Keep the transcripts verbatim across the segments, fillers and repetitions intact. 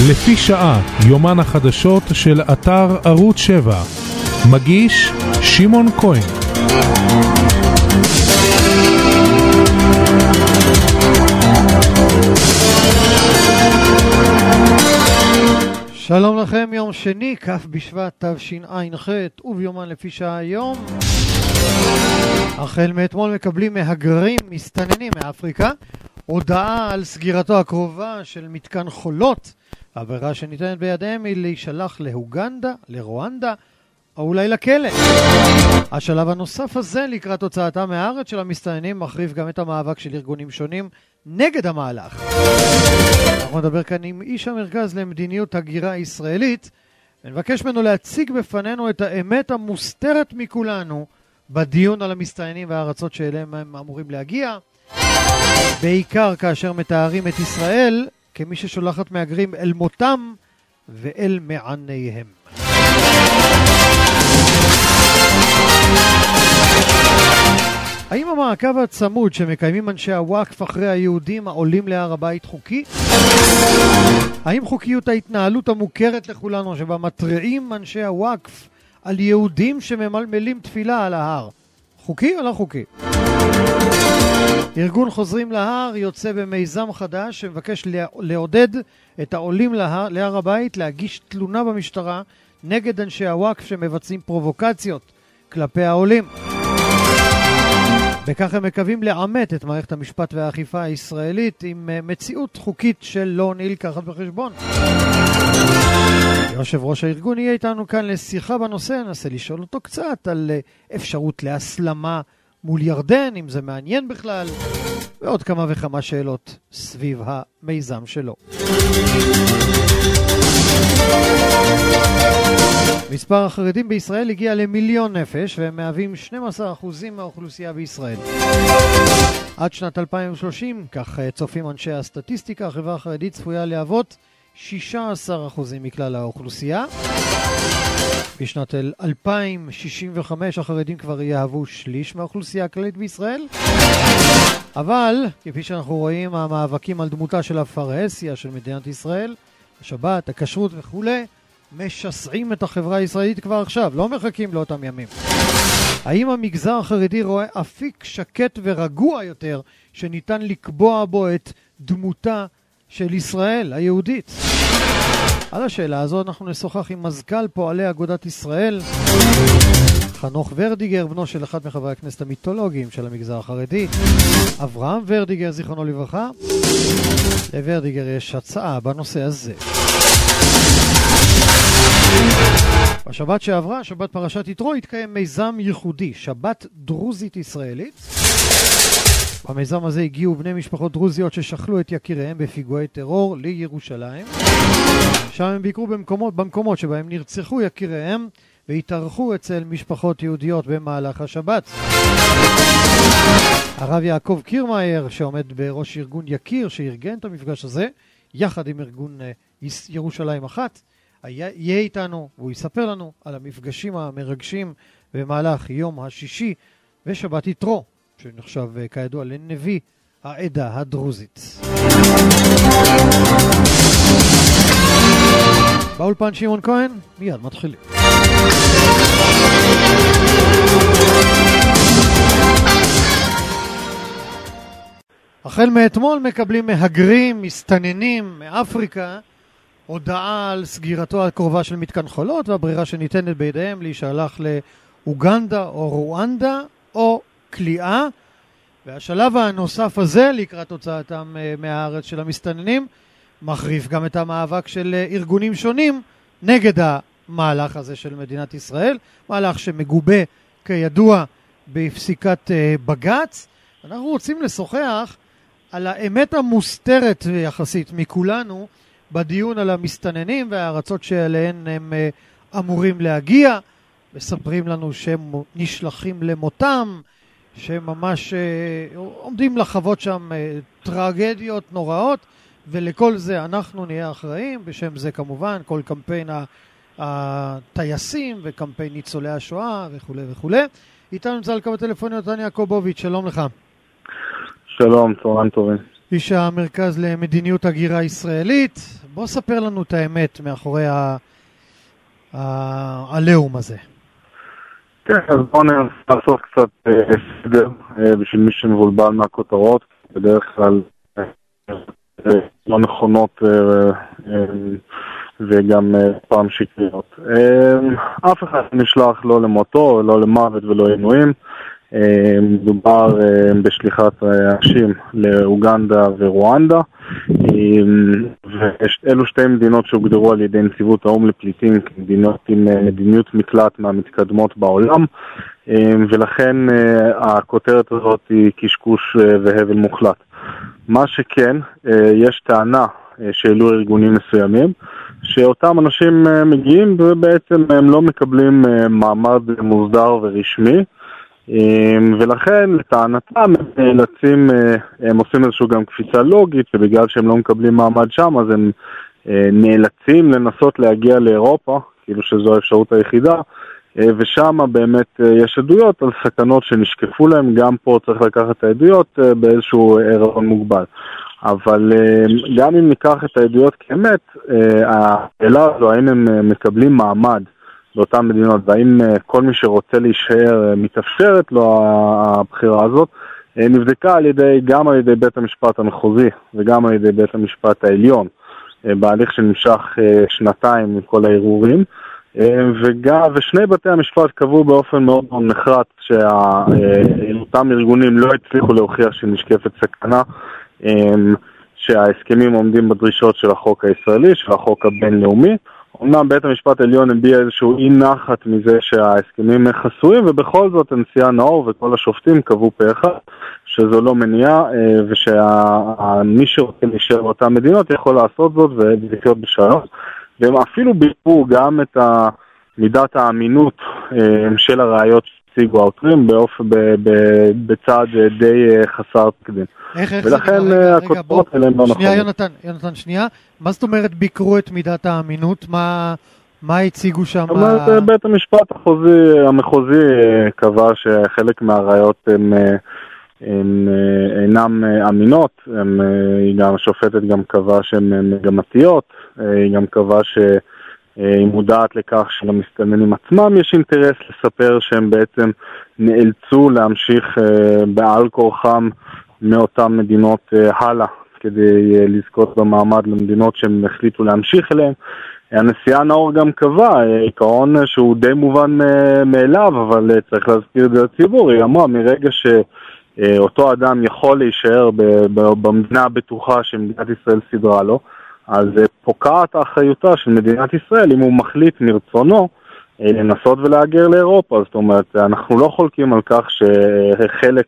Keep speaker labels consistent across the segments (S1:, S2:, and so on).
S1: לפי שעה, יומן החדשות של אתר ערוץ שבע. מגיש שמעון כהן.
S2: שלום לכם, יום שני, כ' בשבט תשע"ח, וביומן לפי שעה היום. החל מאתמול מקבלים מהגרים מסתננים מאפריקה הודעה על סגירתו הקרובה של מתקן חולות. הברירה שניתנת בידיהם היא להישלח לאוגנדה, לרואנדה, או אולי לכלא. השלב הנוסף הזה לקראת הוצאתם מהארץ של המסתננים מחריף גם את המאבק של ארגונים שונים נגד המהלך. אנחנו נדבר כאן עם איש המרכז למדיניות הגירה ישראלית, ונבקש ממנו להציג בפנינו את האמת המוסתרת מכולנו בדיון על המסתננים והארצות שאליהם הם אמורים להגיע, בעיקר כאשר מתארים את ישראל כמי ששולחת מהגרים אל מותם ואל מעניהם. האם המעקב הצמוד שמקיימים אנשי הוואקף אחרי היהודים העולים להר הבית חוקי? האם חוקיות ההתנהלות המוכרת לכולנו שבה מטריעים אנשי הוואקף על יהודים שממלמלים תפילה על ההר חוקי או לא חוקי? ארגון חוזרים להר יוצא במיזם חדש שמבקש לעודד את העולים להר, להר הבית להגיש תלונה במשטרה נגד אנשי הוואקף שמבצעים פרובוקציות כלפי העולים. בכך הם מקווים לעמת את מערכת המשפט והאכיפה הישראלית עם מציאות חוקית שלא נלקחת בחשבון. יושב ראש הארגון יהיה איתנו כאן לשיחה בנושא, ננסה לשאול אותו קצת על אפשרות להסלמה מול ירדן, אם זה מעניין בכלל, ועוד כמה וכמה שאלות סביב המיזם שלו. מספר החרדים בישראל הגיע למיליון נפש, והם מהווים שנים עשר אחוזים מהאוכלוסייה בישראל. עד שנת אלפיים ושלושים, כך צופים אנשי הסטטיסטיקה, החברה החרדית צפויה להוות שישה עשר אחוזים מכלל האוכלוסייה. בשנת אלפיים שישים וחמש החרדים כבר יהוו שליש מהאוכלוסייה הכללית בישראל. אבל, כפי שאנחנו רואים, המאבקים על דמותה של הפרהסיה של מדינת ישראל, השבת, הכשרות וכו', משסעים את החברה הישראלית כבר עכשיו, לא מחכים לאותם ימים. האם המגזר החרדי רואה אפיק שקט ורגוע יותר שניתן לקבוע בו את דמותה של ישראל היהודית? על השאלה הזו אנחנו נשוחח עם מזכ"ל פועלי אגודת ישראל, חנוך ורדיגר, בנו של אחד מחברי הכנסת המיתולוגיים של המגזר החרדי, אברהם ורדיגר, זיכרונו לברכה. לוורדיגר יש הצעה בנושא הזה. בשבת שעברה, שבת פרשת יתרו, התקיים מיזם ייחודי, שבת דרוזית ישראלית. במיזם הזה הגיעו בני משפחות דרוזיות ששכלו את יקיריהם בפיגועי טרור לירושלים. שם הם ביקרו במקומות, במקומות שבהם נרצחו יקיריהם והתארחו אצל משפחות יהודיות במהלך השבת. הרב יעקב קירמאייר, שעומד בראש ארגון יקיר שארגן את המפגש הזה, יחד עם ארגון ירושלים אחת, יהיה איתנו והוא יספר לנו על המפגשים המרגשים במהלך יום השישי ושבת יתרו, שנחשב כידוע לנביא העדה הדרוזית. באולפן שמעון כהן, מיד מתחילים. החל מאתמול מקבלים מהגרים, מסתננים מאפריקה, הודעה על סגירתו הקרובה של מתקן חולות, והברירה שניתנת בידיהם להישלח לאוגנדה או רואנדה או כליאה. והשלב הנוסף הזה לקראת הוצאתם מהארץ של המסתננים מחריף גם את המאבק של ארגונים שונים נגד המהלך הזה של מדינת ישראל, מהלך שמגובה כידוע בפסיקת בג"ץ. אנחנו רוצים לשוחח על האמת המוסתרת יחסית מכולנו בדיון על המסתננים והארצות שאליהן הם אמורים להגיע. מספרים לנו שהם נשלחים למותם, שהם ממש עומדים לחוות שם טרגדיות נוראות, ולכל זה אנחנו נהיה אחראים. בשם זה כמובן כל קמפיין הטייסים וקמפיין ניצולי השואה וכו' וכו'. איתנו נמצא על קו הטלפון יונתן יעקובוביץ', שלום לך.
S3: שלום, צהריים טובים.
S2: איש המרכז למדיניות הגירה ישראלית, בוא ספר לנו את האמת מאחורי העליהום הזה.
S3: כן, אז בואו ננסה לעשות קצת סדר בשביל מי שמבולבל מהכותרות, בדרך כלל לא נכונות וגם פעם שקריות. אף אחד נשלח לא למותו, לא למוות ולא עינויים. מדובר בשליחת אנשים לאוגנדה ורואנדה, ואלו שתי מדינות שהוגדרו על ידי נציבות האו"ם לפליטים כמדינות עם מדיניות מקלט מהמתקדמות בעולם, ולכן הכותרת הזאת היא קשקוש והבל מוחלט. מה שכן, יש טענה שאלו ארגונים מסוימים שאותם אנשים מגיעים ובעצם הם לא מקבלים מעמד מוסדר ורשמי, ולכן לטענתם הם נאלצים, הם עושים איזשהו גם קפיצה לוגית, שבגלל שהם לא מקבלים מעמד שם אז הם נאלצים לנסות להגיע לאירופה, כאילו שזו האפשרות היחידה, ושם באמת יש עדויות על סכנות שנשקפו להם. גם פה צריך לקחת את העדויות באיזשהו ערבון מוגבל, אבל גם אם ניקח את העדויות כאמת, השאלה הזו האם הם מקבלים מעמד באותן מדינות, והאם כל מי שרוצה להישאר מתאפשרת לו הבחירה הזאת, נבדקה על ידי, גם על ידי בית המשפט המחוזי וגם על ידי בית המשפט העליון, בהליך שנמשך שנתיים עם כל הערעורים, וגם, ושני בתי המשפט קבעו באופן מאוד מאוד נחרץ שאותם ארגונים לא הצליחו להוכיח שנשקפת סכנה, שההסכמים עומדים בדרישות של החוק הישראלי, של החוק הבינלאומי. אומנם בית המשפט העליון הביע איזשהו אי נחת מזה שההסכמים חסויים, ובכל זאת הנשיאה נאור וכל השופטים קבעו פה אחד שזו לא מניעה, ושמי שרוצה להישאר באותן מדינות יכול לעשות זאת ולחיות בשלום. והם אפילו ביטאו גם את מידת האמינות של הראיות שהציגו העותרים בצעד די חסר תקדים. ולכן הכותרות האלה הם לא נכונים.
S2: שנייה, יונתן, יונתן, שנייה. מה זאת אומרת ביקרו את מידת האמינות? מה הציגו שם?
S3: בית המשפט המחוזי קבע שחלק מהראיות הן אינם אמינות. גם השופטת גם קבע שהן מגמתיות. היא גם קבע שהיא מודעת לכך שלמסתננים עצמם יש אינטרס לספר שהם בעצם נאלצו להמשיך בעל כורחם מאותן מדינות הלאה כדי לזכות במעמד למדינות שהם החליטו להמשיך אליהם. הנשיאה נאור גם קבע עיקרון שהוא די מובן מאליו, אבל צריך להזכיר את זה לציבור. היא אמרה מרגע שאותו אדם יכול להישאר במדינה הבטוחה שמדינת ישראל סדרה לו, אז פוקעת האחריותה של מדינת ישראל אם הוא מחליט מרצונו לנסות ולהגר לאירופה. זאת אומרת, אנחנו לא חולקים על כך שחלק,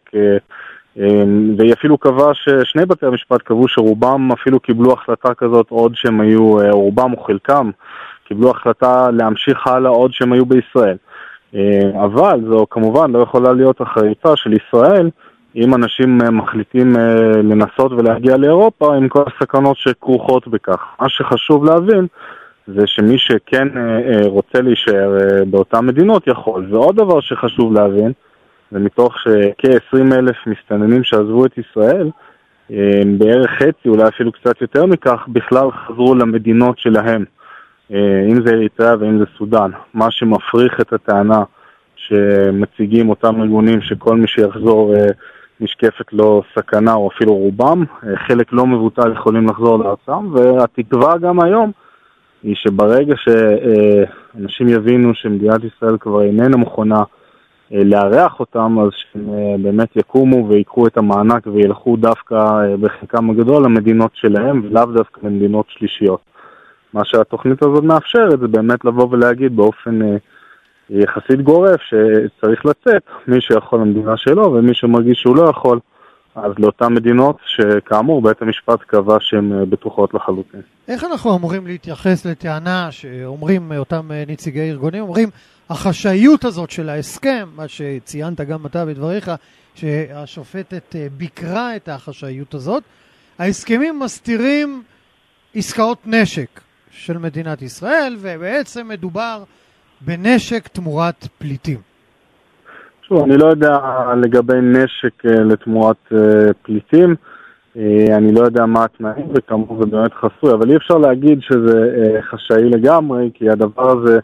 S3: והיא אפילו קבע ששני בתי המשפט קבעו שרובם אפילו קיבלו החלטה כזאת עוד שהם היו, רובם או חלקם קיבלו החלטה להמשיך הלאה עוד שהם היו בישראל. אבל זו כמובן לא יכולה להיות אחריותה של ישראל אם אנשים מחליטים לנסות ולהגיע לאירופה עם כל הסכנות שכרוכות בכך. מה שחשוב להבין זה שמי שכן רוצה להישאר באותן מדינות יכול. ועוד דבר שחשוב להבין, זה מתוך שכ-עשרים אלף מסתננים שעזבו את ישראל, בערך חצי, אולי אפילו קצת יותר מכך, בכלל חזרו למדינות שלהם, אם זה אריתריאה ואם זה סודן. מה שמפריך את הטענה שמציגים אותם ארגונים שכל מי שיחזור נשקפת לו סכנה, או אפילו רובם, חלק לא מבוטל יכולים לחזור לארצם, והתקווה גם היום היא שברגע שאנשים יבינו שמדינת ישראל כבר איננה מוכנה לארח אותם, אז שהם באמת יקומו ויקחו את המענק וילכו דווקא בחלקם הגדול למדינות שלהם, ולאו דווקא למדינות שלישיות. מה שהתוכנית הזאת מאפשרת זה באמת לבוא ולהגיד באופן יחסית גורף שצריך לצאת מי שיכול למדינה שלו, ומי שמרגיש שהוא לא יכול, אז לאותן מדינות שכאמור בית המשפט קבע שהן בטוחות לחלוטין.
S2: איך אנחנו אמורים להתייחס לטענה שאומרים אותם נציגי ארגונים, אומרים החשאיות הזאת של ההסכם, מה שציינת גם אתה בדבריך, שהשופטת ביקרה את החשאיות הזאת, ההסכמים מסתירים עסקאות נשק של מדינת ישראל, ובעצם מדובר בנשק תמורת פליטים.
S3: שוב, אני לא יודע לגבי נשק לתמורת פליטים. אני לא יודע מה התנאים, וכמובן זה באמת חסוי, אבל אי אפשר להגיד שזה חשאי לגמרי, כי הדבר הזה,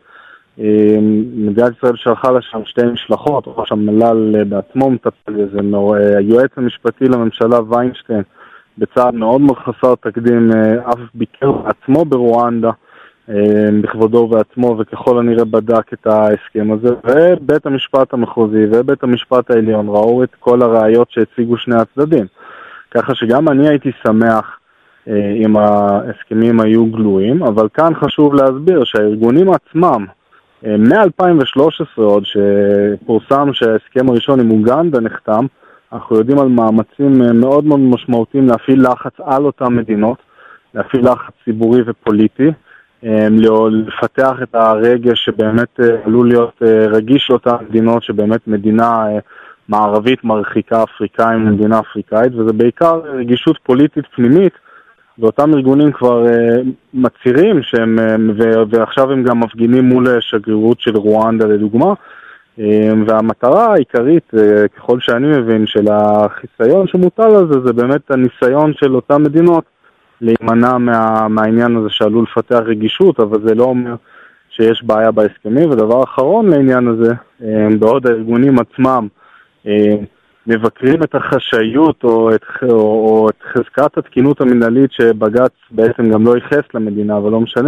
S3: מדינת ישראל שלחה לשם שתי משלחות, ראש המל"ל בעצמו מטפל בזה, היועץ המשפטי לממשלה ויינשטיין, בצעד מאוד מאוד חסר תקדים, אף ביקר בעצמו ברואנדה, בכבודו ובעצמו, וככל הנראה בדק את ההסכם הזה, ובית המשפט המחוזי ובית המשפט העליון ראו את כל הראיות שהציגו שני הצדדים. ככה שגם אני הייתי שמח אם ההסכמים היו גלויים, אבל כאן חשוב להסביר שהארגונים עצמם, מ-אלפיים ושלוש עשרה עוד שפורסם שההסכם הראשון עם אוגנדה נחתם, אנחנו יודעים על מאמצים מאוד מאוד משמעותיים להפעיל לחץ על אותן מדינות, להפעיל לחץ ציבורי ופוליטי, לפתח את הרגש שבאמת עלול להיות רגיש לאותן מדינות, שבאמת מדינה מערבית מרחיקה אפריקאים למדינה אפריקאית, וזה בעיקר רגישות פוליטית פנימית, ואותם ארגונים כבר מצהירים שהם, ועכשיו הם גם מפגינים מול שגרירות של רואנדה לדוגמה, והמטרה העיקרית, ככל שאני מבין, של החיסיון שמוטל על זה, זה באמת הניסיון של אותם מדינות להימנע מה, מהעניין הזה שעלול לפתח רגישות, אבל זה לא אומר שיש בעיה בהסכמים. ודבר אחרון לעניין הזה, בעוד הארגונים עצמם מבקרים את החשאיות או את, או, או את חזקת התקינות המנהלית שבג"ץ בעצם גם לא ייחס למדינה, אבל לא משנה,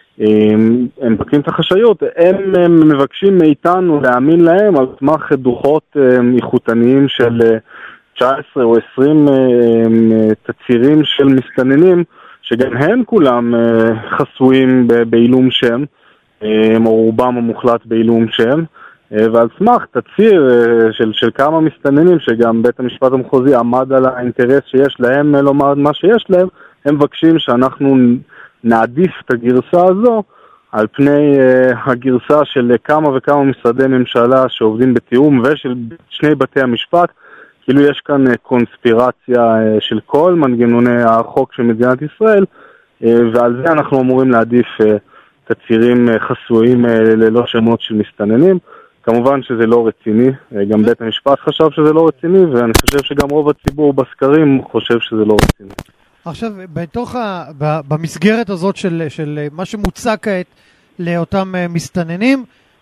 S3: הם מבקרים את החשאיות, הם, הם מבקשים מאיתנו להאמין להם על סמך דוחות איכותניים של תשע עשרה או עשרים תצהירים של מסתננים, שגם הם כולם חסויים בעילום שם, או רובם המוחלט בעילום שם, ועל סמך תצהיר של, של כמה מסתננים, שגם בית המשפט המחוזי עמד על האינטרס שיש להם לומר מה שיש להם, הם מבקשים שאנחנו נעדיף את הגרסה הזו על פני uh, הגרסה של כמה וכמה משרדי ממשלה שעובדים בתיאום, ושל שני בתי המשפט, כאילו יש כאן uh, קונספירציה uh, של כל מנגנוני החוק של מדינת ישראל, uh, ועל זה אנחנו אמורים להעדיף uh, תצהירים uh, חסויים uh, ללא שמות של מסתננים. כמובן שזה לא רציני, uh, גם בית המשפט חשב שזה לא רציני, ואני חושב שגם רוב הציבור בסקרים חושב שזה לא רציני.
S2: עכשיו, בתוך ה, במסגרת הזאת של, של מה שמוצע כעת לאותם מסתננים,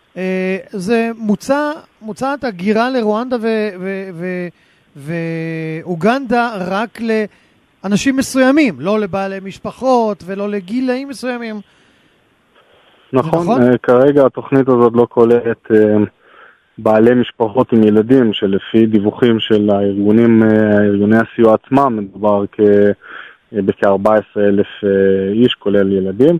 S2: זה מוצע, מוצעת הגירה לרואנדה ו, ו, ו, ואוגנדה רק לאנשים מסוימים, לא לבעלי משפחות ולא לגילאים מסוימים.
S3: נכון, נכון? כרגע התוכנית הזאת לא כוללת בעלי משפחות עם ילדים, שלפי דיווחים של הארגונים, ארגוני הסיוע עצמם, מדובר כ... בכ-ארבעה עשר אלף איש, כולל ילדים,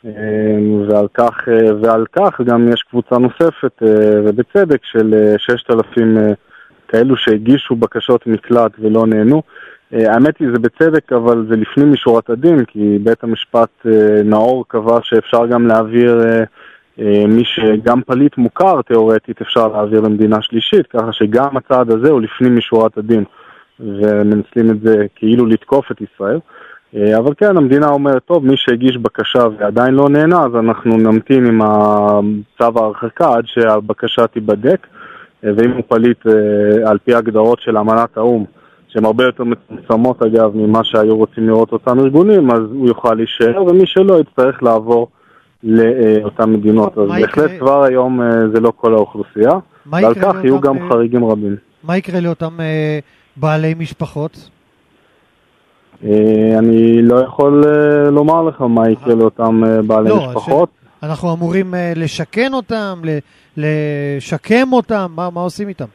S3: ועל כך, ועל כך גם יש קבוצה נוספת, ובצדק, של ששת אלפים כאלו שהגישו בקשות מקלט ולא נהנו. האמת היא, זה בצדק, אבל זה לפנים משורת הדין, כי בית המשפט נאור קבע שאפשר גם להעביר מי שגם פליט מוכר תיאורטית אפשר להעביר למדינה שלישית, ככה שגם הצעד הזה הוא לפנים משורת הדין, ומנצלים את זה כאילו לתקוף את ישראל. אבל כן, המדינה אומרת, טוב, מי שהגיש בקשה ועדיין לא נהנה, אז אנחנו נמתין עם צו ההרחקה עד שהבקשה תיבדק, ואם הוא פליט על פי הגדרות של אמנת האו"ם, שהן הרבה יותר מצומצמות אגב ממה שהיו רוצים לראות אותם ארגונים, אז הוא יוכל להישאר, ומי שלא יצטרך לעבור לאותן מדינות. אז בהחלט כבר היום זה לא כל האוכלוסייה, ועל כך יהיו גם חריגים רבים.
S2: מה יקרה לאותם בעלי משפחות?
S3: אני לא יכול לומר לך מה יקרה לאותם בעלי משפחות.
S2: אנחנו אמורים לשכן אותם, לשקם אותם, מה עושים איתם?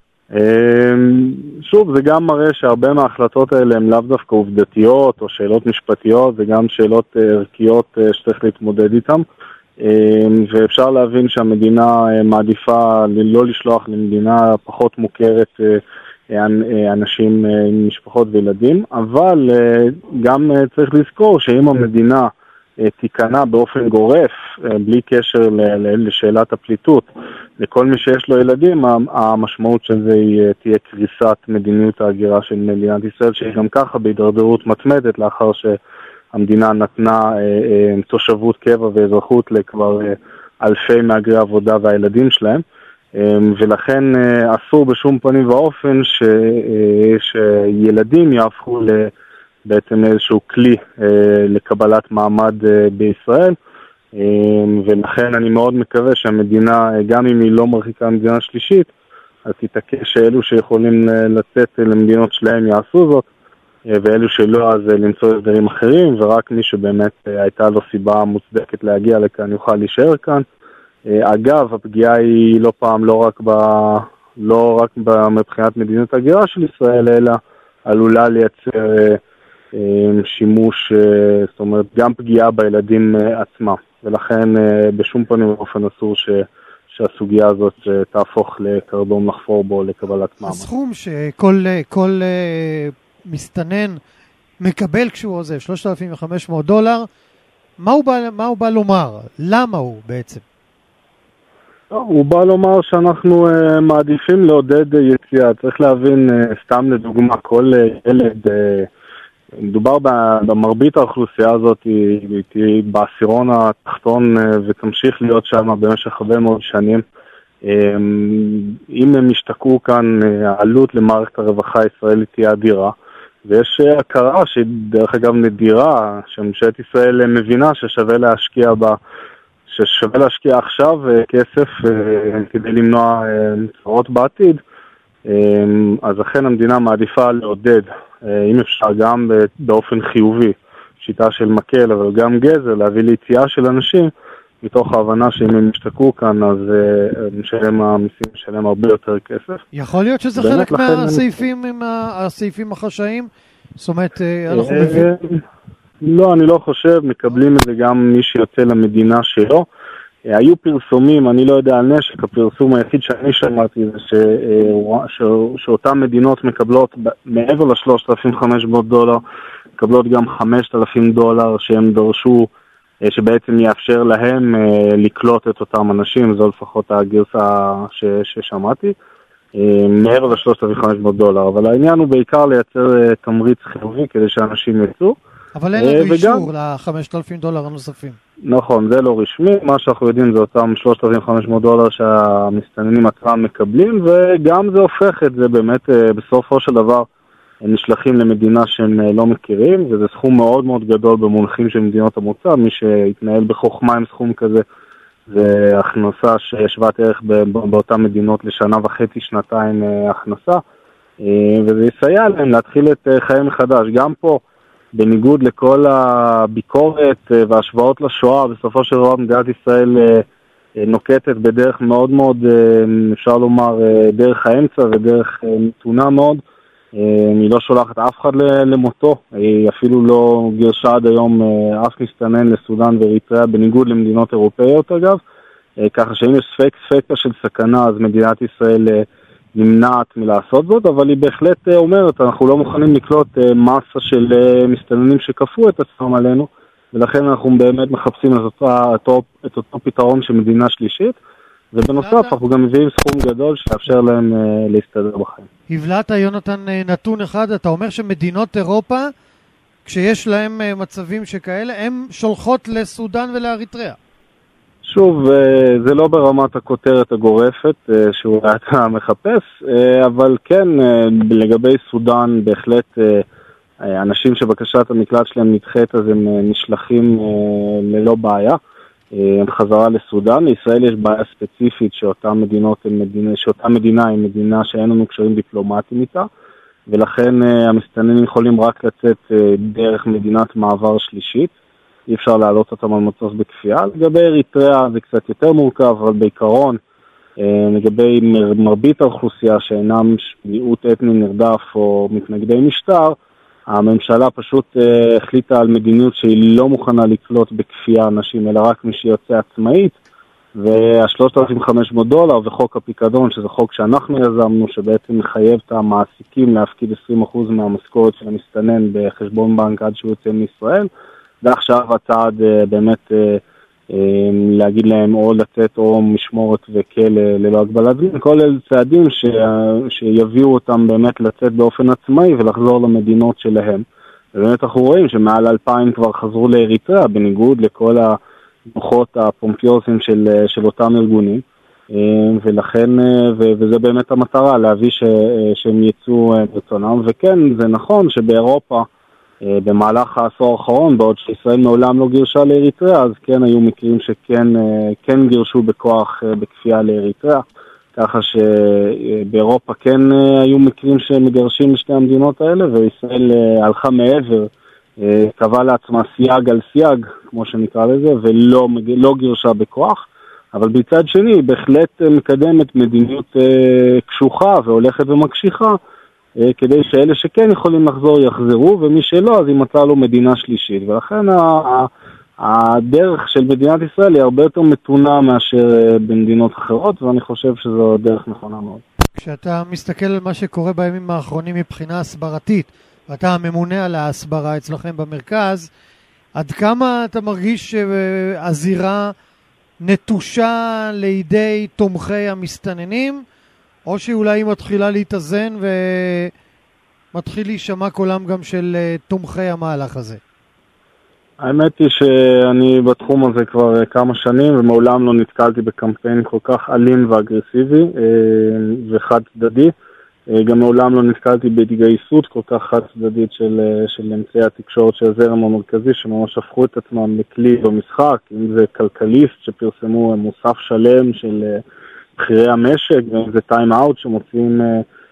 S3: שוב, זה גם מראה שהרבה מההחלטות האלה הן לאו דווקא עובדתיות או שאלות משפטיות, זה גם שאלות ערכיות שצריך להתמודד איתן, ואפשר להבין שהמדינה מעדיפה לא לשלוח למדינה פחות מוכרת אנשים עם משפחות וילדים, אבל גם צריך לזכור שאם המדינה תיכנע באופן גורף, בלי קשר לשאלת הפליטות, לכל מי שיש לו ילדים, המשמעות של זה תהיה קריסת מדיניות ההגירה של מדינת ישראל, שהיא גם ככה בהידרדרות מתמדת, לאחר שהמדינה נתנה תושבות קבע ואזרחות לכבר אלפי מהגרי עבודה והילדים שלהם. ולכן אסור בשום פנים ואופן ש, שילדים יהפכו בעצם איזשהו כלי לקבלת מעמד בישראל, ולכן אני מאוד מקווה שהמדינה, גם אם היא לא מרחיקה מדינה שלישית, אז תתעקש שאלו שיכולים לצאת למדינות שלהם יעשו זאת, ואלו שלא אז למצוא הסדרים אחרים, ורק מי שבאמת הייתה לו סיבה מוצדקת להגיע לכאן יוכל להישאר כאן. אגב, הפגיעה היא לא פעם לא רק ב, לא רק מבחינת מדיניות הגירה של ישראל, אלא עלולה לייצר שימוש, זאת אומרת, גם פגיעה בילדים עצמם. ולכן בשום פנים ואופן אסור ש, שהסוגיה הזאת תהפוך לקרדום לחפור בו לקבלת מעמד.
S2: הסכום שכל כל מסתנן מקבל כשהוא עוזב, שלושת אלפים וחמש מאות דולר, מה הוא בא, מה הוא בא לומר? למה הוא בעצם?
S3: הוא בא לומר שאנחנו uh, מעדיפים לעודד uh, יציאה. צריך להבין, uh, סתם לדוגמה, כל uh, ילד, uh, מדובר במרבית האוכלוסייה הזאת, היא תהיה בעשירון התחתון uh, ותמשיך להיות שם במשך הרבה מאוד שנים. Um, אם הם ישתקעו כאן, uh, העלות למערכת הרווחה הישראלית תהיה אדירה, ויש uh, הכרה שהיא דרך אגב נדירה, שממשלת ישראל מבינה ששווה להשקיע בה, ששווה להשקיע עכשיו כסף כדי למנוע צרות בעתיד, אז אכן המדינה מעדיפה לעודד, אם אפשר גם באופן חיובי, שיטה של מקל, אבל גם גזר, להביא ליציאה של אנשים, מתוך ההבנה שאם הם ישתקעו כאן, אז משלם המיסים משלם הרבה יותר כסף.
S2: יכול להיות שזה חלק מהסעיפים עם הסעיפים החשאיים? זאת אומרת, אנחנו מבינים...
S3: לא, אני לא חושב, מקבלים את זה גם מי שיוצא למדינה שלו. היו פרסומים, אני לא יודע על נשק, הפרסום היחיד שאני שמעתי זה ש... ש... שאותן מדינות מקבלות מעבר ל-שלושת אלפים וחמש מאות דולר, מקבלות גם חמשת אלפים דולר שהם דרשו, שבעצם יאפשר להם לקלוט את אותם אנשים, זו לפחות הגרסה ש... ששמעתי, מעבר ל-שלושת אלפים וחמש מאות דולר, אבל העניין הוא בעיקר לייצר תמריץ חיובי כדי שאנשים יצאו.
S2: אבל אין לנו אישור ל-חמשת אלפים דולר הנוספים.
S3: נכון, זה לא רשמי, מה שאנחנו יודעים זה אותם שלושת אלפים וחמש מאות דולר שהמסתננים עצמם מקבלים, וגם זה הופך את זה באמת בסופו של דבר הם נשלחים למדינה שהם לא מכירים, וזה סכום מאוד מאוד גדול במונחים של מדינות המוצא, מי שהתנהל בחוכמה עם סכום כזה, זה הכנסה ששוות ערך באותן מדינות לשנה וחצי, שנתיים הכנסה, וזה יסייע להם להתחיל את חיים מחדש. גם פה, בניגוד לכל הביקורת והשוואות לשואה, בסופו של דבר מדינת ישראל נוקטת בדרך מאוד מאוד, אפשר לומר, דרך האמצע ודרך מתונה מאוד. היא לא שולחת אף אחד למותו, היא אפילו לא גירשה עד היום אף מסתנן לסודן ואריתריאה, בניגוד למדינות אירופאיות אגב, ככה שאם יש ספק ספקה של סכנה, אז מדינת ישראל נמנעת מלעשות זאת, אבל היא בהחלט אומרת, אנחנו לא מוכנים לקלוט מסה של מסתננים שכפו את עצמם עלינו, ולכן אנחנו באמת מחפשים את אותו, את אותו פתרון של מדינה שלישית, ובנוסף אנחנו גם מביאים סכום גדול שיאפשר להם להסתדר בחיים.
S2: הבלעת יונתן נתון אחד, אתה אומר שמדינות אירופה, כשיש להם מצבים שכאלה, הם שולחות לסודן ולאריתריאה.
S3: שוב, זה לא ברמת הכותרת הגורפת שאולי אתה מחפש, אבל כן, לגבי סודן, בהחלט אנשים שבקשת המקלט שלהם נדחית, אז הם נשלחים ללא בעיה. חזרה לסודן. לישראל יש בעיה ספציפית שאותה מדינות הם מדינה, שאותה מדינה היא מדינה שאין לנו קשרים דיפלומטיים איתה, ולכן המסתננים יכולים רק לצאת דרך מדינת מעבר שלישית. אי אפשר להעלות אותם על מטוס בכפייה. לגבי אריתריאה זה קצת יותר מורכב, אבל בעיקרון, לגבי מרבית האוכלוסייה שאינם מיעוט אתני נרדף או מתנגדי משטר, הממשלה פשוט החליטה על מדיניות שהיא לא מוכנה לקלוט בכפייה אנשים, אלא רק מי שיוצא עצמאית, וה-שלושת אלפים וחמש מאות דולר וחוק הפיקדון, שזה חוק שאנחנו יזמנו, שבעצם מחייב את המעסיקים להפקיד עשרים אחוז מהמשכורת של המסתנן בחשבון בנק עד שהוא יוצא מישראל, ועכשיו הצעד באמת להגיד להם או לצאת או משמורת וכלא ללא הגבלת זמן, כל אלה צעדים ש... שיביאו אותם באמת לצאת באופן עצמאי ולחזור למדינות שלהם. ובאמת אנחנו רואים שמעל אלפיים כבר חזרו לאריתריאה, בניגוד לכל הדוחות הפומפיוזיים של, של אותם ארגונים. ולכן, וזה באמת המטרה, להביא ש, שהם יצאו ברצונם, וכן, זה נכון שבאירופה, במהלך העשור האחרון, בעוד שישראל מעולם לא גירשה לאריתריאה, אז כן היו מקרים שכן כן גירשו בכוח בכפייה לאריתריאה, ככה שבאירופה כן היו מקרים שמגרשים משתי המדינות האלה, וישראל הלכה מעבר, קבעה לעצמה סייג על סייג, כמו שנקרא לזה, ולא לא גירשה בכוח, אבל בצד שני היא בהחלט מקדמת מדיניות קשוחה והולכת ומקשיחה, כדי שאלה שכן יכולים לחזור יחזרו, ומי שלא אז היא מצאה לו מדינה שלישית, ולכן הדרך של מדינת ישראל היא הרבה יותר מתונה מאשר במדינות אחרות, ואני חושב שזו דרך נכונה מאוד.
S2: כשאתה מסתכל על מה שקורה בימים האחרונים מבחינה הסברתית, ואתה הממונה על ההסברה אצלכם במרכז, עד כמה אתה מרגיש שהזירה נטושה לידי תומכי המסתננים, או שאולי היא מתחילה להתאזן ומתחיל להישמע קולם גם של תומכי המהלך הזה?
S3: האמת היא שאני בתחום הזה כבר כמה שנים, ומעולם לא נתקלתי בקמפיין כל כך אלים ואגרסיבי וחד צדדי. גם מעולם לא נתקלתי בהתגייסות כל כך חד צדדית של, של אמצעי התקשורת של הזרם המרכזי, שממש הפכו את עצמם לכלי במשחק, אם זה כלכליסט שפרסמו מוסף שלם של בחירי המשק, ואם זה טיים אאוט שמוצאים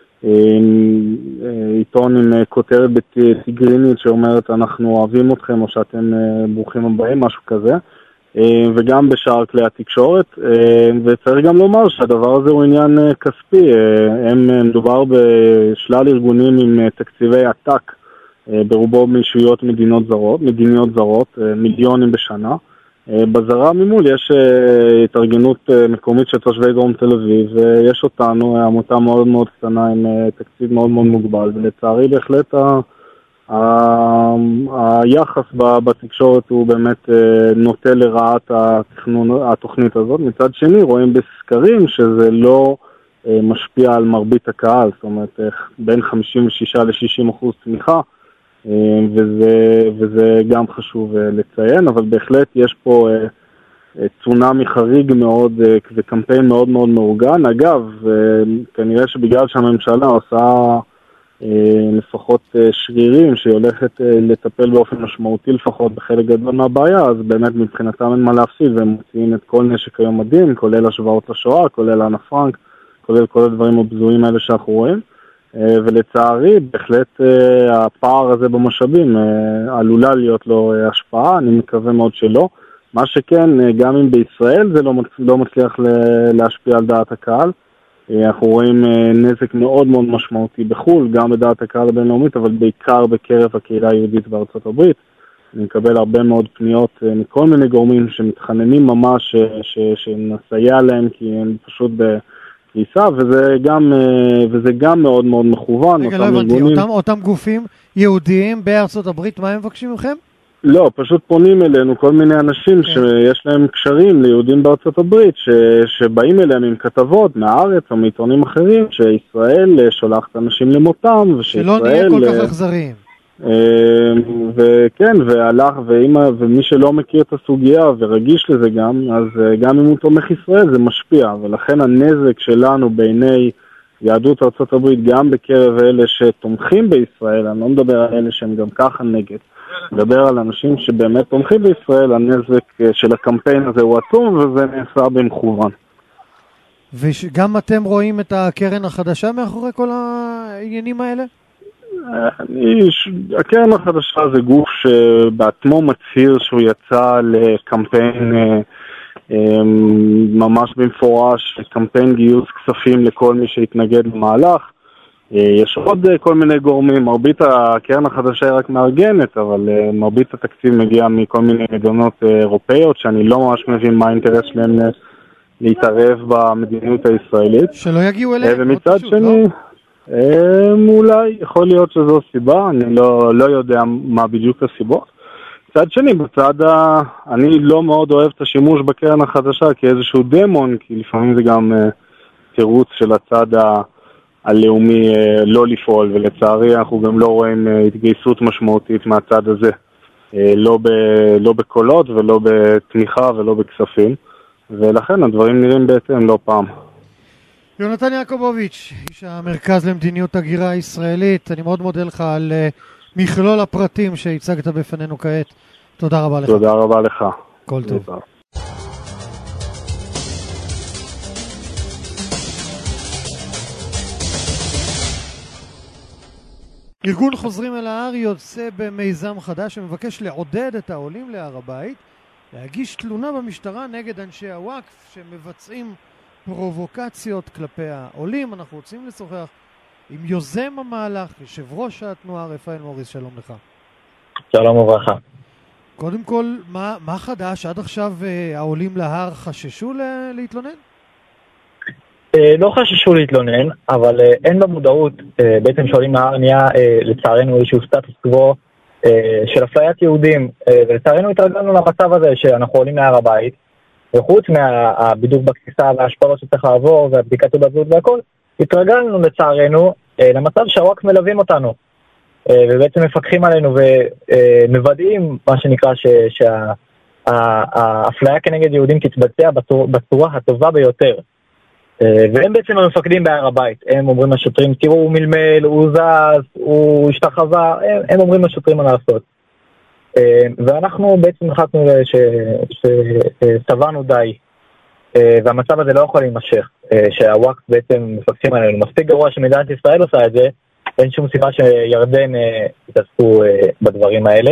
S3: עיתון עם כותרת בטיגרינית שאומרת אנחנו אוהבים אתכם או שאתם ברוכים הבאים, משהו כזה, וגם בשאר כלי התקשורת, וצריך גם לומר שהדבר הזה הוא עניין כספי. הם מדובר בשלל ארגונים עם תקציבי עתק, ברובו מישויות מדינות זרות, מדיניות זרות, מיליונים בשנה. בזרה ממול יש התארגנות מקומית של תושבי דרום תל אביב, ויש אותנו, עמותה מאוד מאוד קטנה עם תקציב מאוד מאוד מוגבל, ולצערי בהחלט ה... היחס בתקשורת הוא באמת נוטה לרעת התוכנית הזאת. מצד שני רואים בסקרים שזה לא משפיע על מרבית הקהל, זאת אומרת בין חמישים ושישה לשישים אחוז תמיכה, וזה, וזה גם חשוב לציין, אבל בהחלט יש פה צונאמי חריג מאוד וקמפיין מאוד מאוד מאורגן. אגב, כנראה שבגלל שהממשלה עושה לפחות שרירים שהיא הולכת לטפל באופן משמעותי לפחות בחלק גדול מהבעיה, אז באמת מבחינתם אין מה להפסיד, והם מוציאים את כל נשק היום מדהים, כולל השוואות לשואה, כולל אנה פרנק, כולל כל הדברים הבזויים האלה שאנחנו רואים, ולצערי בהחלט הפער הזה במשאבים עלולה להיות לו השפעה, אני מקווה מאוד שלא. מה שכן, גם אם בישראל זה לא מצליח להשפיע על דעת הקהל, אנחנו רואים נזק מאוד מאוד משמעותי בחול, גם בדעת הקהל הבינלאומית, אבל בעיקר בקרב הקהילה היהודית בארצות הברית. אני מקבל הרבה מאוד פניות מכל מיני גורמים שמתחננים ממש ש, שנסייע להם, כי הם פשוט בקריסה, וזה גם, וזה גם מאוד מאוד מכוון.
S2: רגע, לא הבנתי, אותם, אותם גופים יהודיים בארצות הברית, מה הם מבקשים מכם?
S3: לא, פשוט פונים אלינו כל מיני אנשים okay. שיש להם קשרים ליהודים בארצות הברית, ש... שבאים אליהם עם כתבות מהארץ או מעיתונים אחרים, שישראל שולחת אנשים למותם, ושישראל...
S2: שלא נהיה כל כך אכזריים.
S3: וכן, והלך, ואמא, ומי שלא מכיר את הסוגיה ורגיש לזה גם, אז גם אם הוא תומך ישראל זה משפיע, ולכן הנזק שלנו בעיני יהדות ארצות הברית, גם בקרב אלה שתומכים בישראל, אני לא מדבר על אלה שהם גם ככה נגד, מדבר על אנשים שבאמת תומכים בישראל, הנזק של הקמפיין הזה הוא עצום, וזה נעשה במכוון.
S2: וגם אתם רואים את הקרן החדשה מאחורי כל העניינים האלה?
S3: הקרן החדשה זה גוף שבעצמו מצהיר שהוא יצא לקמפיין ממש במפורש, קמפיין גיוס כספים לכל מי שהתנגד למהלך. יש עוד כל מיני גורמים, מרבית הקרן החדשה היא רק מארגנת, אבל מרבית התקציב מגיע מכל מיני מדינות אירופאיות, שאני לא ממש מבין מה האינטרס שלהם להתערב במדיניות הישראלית.
S2: שלא יגיעו אליהם.
S3: ומצד שני, אולי יכול להיות שזו סיבה, אני לא, לא יודע מה בדיוק הסיבות. מצד שני, בצד ה... אני לא מאוד אוהב את השימוש בקרן החדשה כאיזשהו דמון, כי לפעמים זה גם תירוץ של הצד ה... הלאומי לא לפעול, ולצערי אנחנו גם לא רואים התגייסות משמעותית מהצד הזה, לא, ב, לא בקולות ולא בתמיכה ולא בכספים. ולכן הדברים נראים בעצם לא פעם.
S2: יונתן יעקובוביץ', איש המרכז למדיניות הגירה הישראלית, אני מאוד מודה לך על מכלול הפרטים שהצגת בפנינו כעת. תודה רבה לך.
S3: תודה רבה לך.
S2: כל טוב.
S3: תודה.
S2: ארגון חוזרים אל ההר יוצא במיזם חדש שמבקש לעודד את העולים להר הבית להגיש תלונה במשטרה נגד אנשי הוואקף שמבצעים פרובוקציות כלפי העולים. אנחנו רוצים לשוחח עם יוזם המהלך, יושב ראש התנועה רפאל מוריס. שלום לך.
S4: שלום וברכה.
S2: קודם כל, מה, מה חדש? עד עכשיו אה, העולים להר חששו ל- להתלונן?
S4: אה, לא חששו להתלונן, אבל אה, אין במודעות, אה, בעצם שעולים להר נהיה אה, לצערנו איזשהו סטטוס קוו אה, של אפליית יהודים, אה, ולצערנו התרגלנו למצב הזה שאנחנו עולים להר הבית, וחוץ מהבידוק בכניסה וההשפלות שצריך לעבור והבדיקת תעודת והכל, התרגלנו לצערנו אה, למצב שהוואקף מלווים אותנו. ובעצם מפקחים עלינו ומוודאים מה שנקרא שהאפליה כנגד יהודים תתבצע בצורה הטובה ביותר. והם בעצם המפקדים בהר הבית. הם אומרים לשוטרים, תראו, הוא מלמל, הוא זז, הוא השתחווה, הם, הם אומרים לשוטרים מה לעשות. ואנחנו בעצם החלטנו שסבנו די, והמצב הזה לא יכול להימשך, שהוואקף בעצם מפקחים עלינו. מספיק גרוע שמדינת ישראל עושה את זה, אין שום סיבה שירדן יתעסקו בדברים האלה,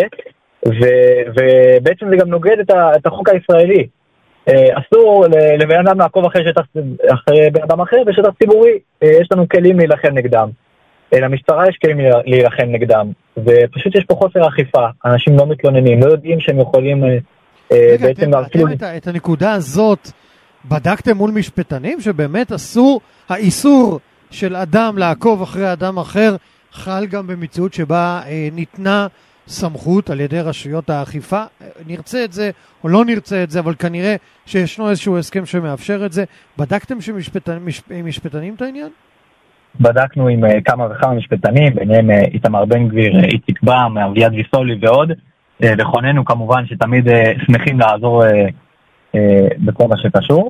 S4: ובעצם זה גם נוגד את החוק הישראלי. אסור לבן אדם לעקוב אחרי בן אדם אחר בשטח ציבורי, יש לנו כלים להילחם נגדם. למשטרה יש כלים להילחם נגדם, ופשוט יש פה חוסר אכיפה, אנשים לא מתלוננים, לא יודעים שהם יכולים בעצם להרחיב.
S2: את הנקודה הזאת בדקתם מול משפטנים שבאמת אסור, האיסור של אדם לעקוב אחרי אדם אחר חל גם במציאות שבה אה, ניתנה סמכות על ידי רשויות האכיפה. נרצה את זה או לא נרצה את זה, אבל כנראה שישנו איזשהו הסכם שמאפשר את זה. בדקתם שמשפטנים משפ... משפטנים את העניין?
S4: בדקנו עם uh, כמה וכמה משפטנים, ביניהם uh, איתמר בן גביר, uh, איציק בם, אביעד ויסולי ועוד, uh, וכוננו כמובן שתמיד uh, שמחים לעזור uh, uh, בכל מה שקשור.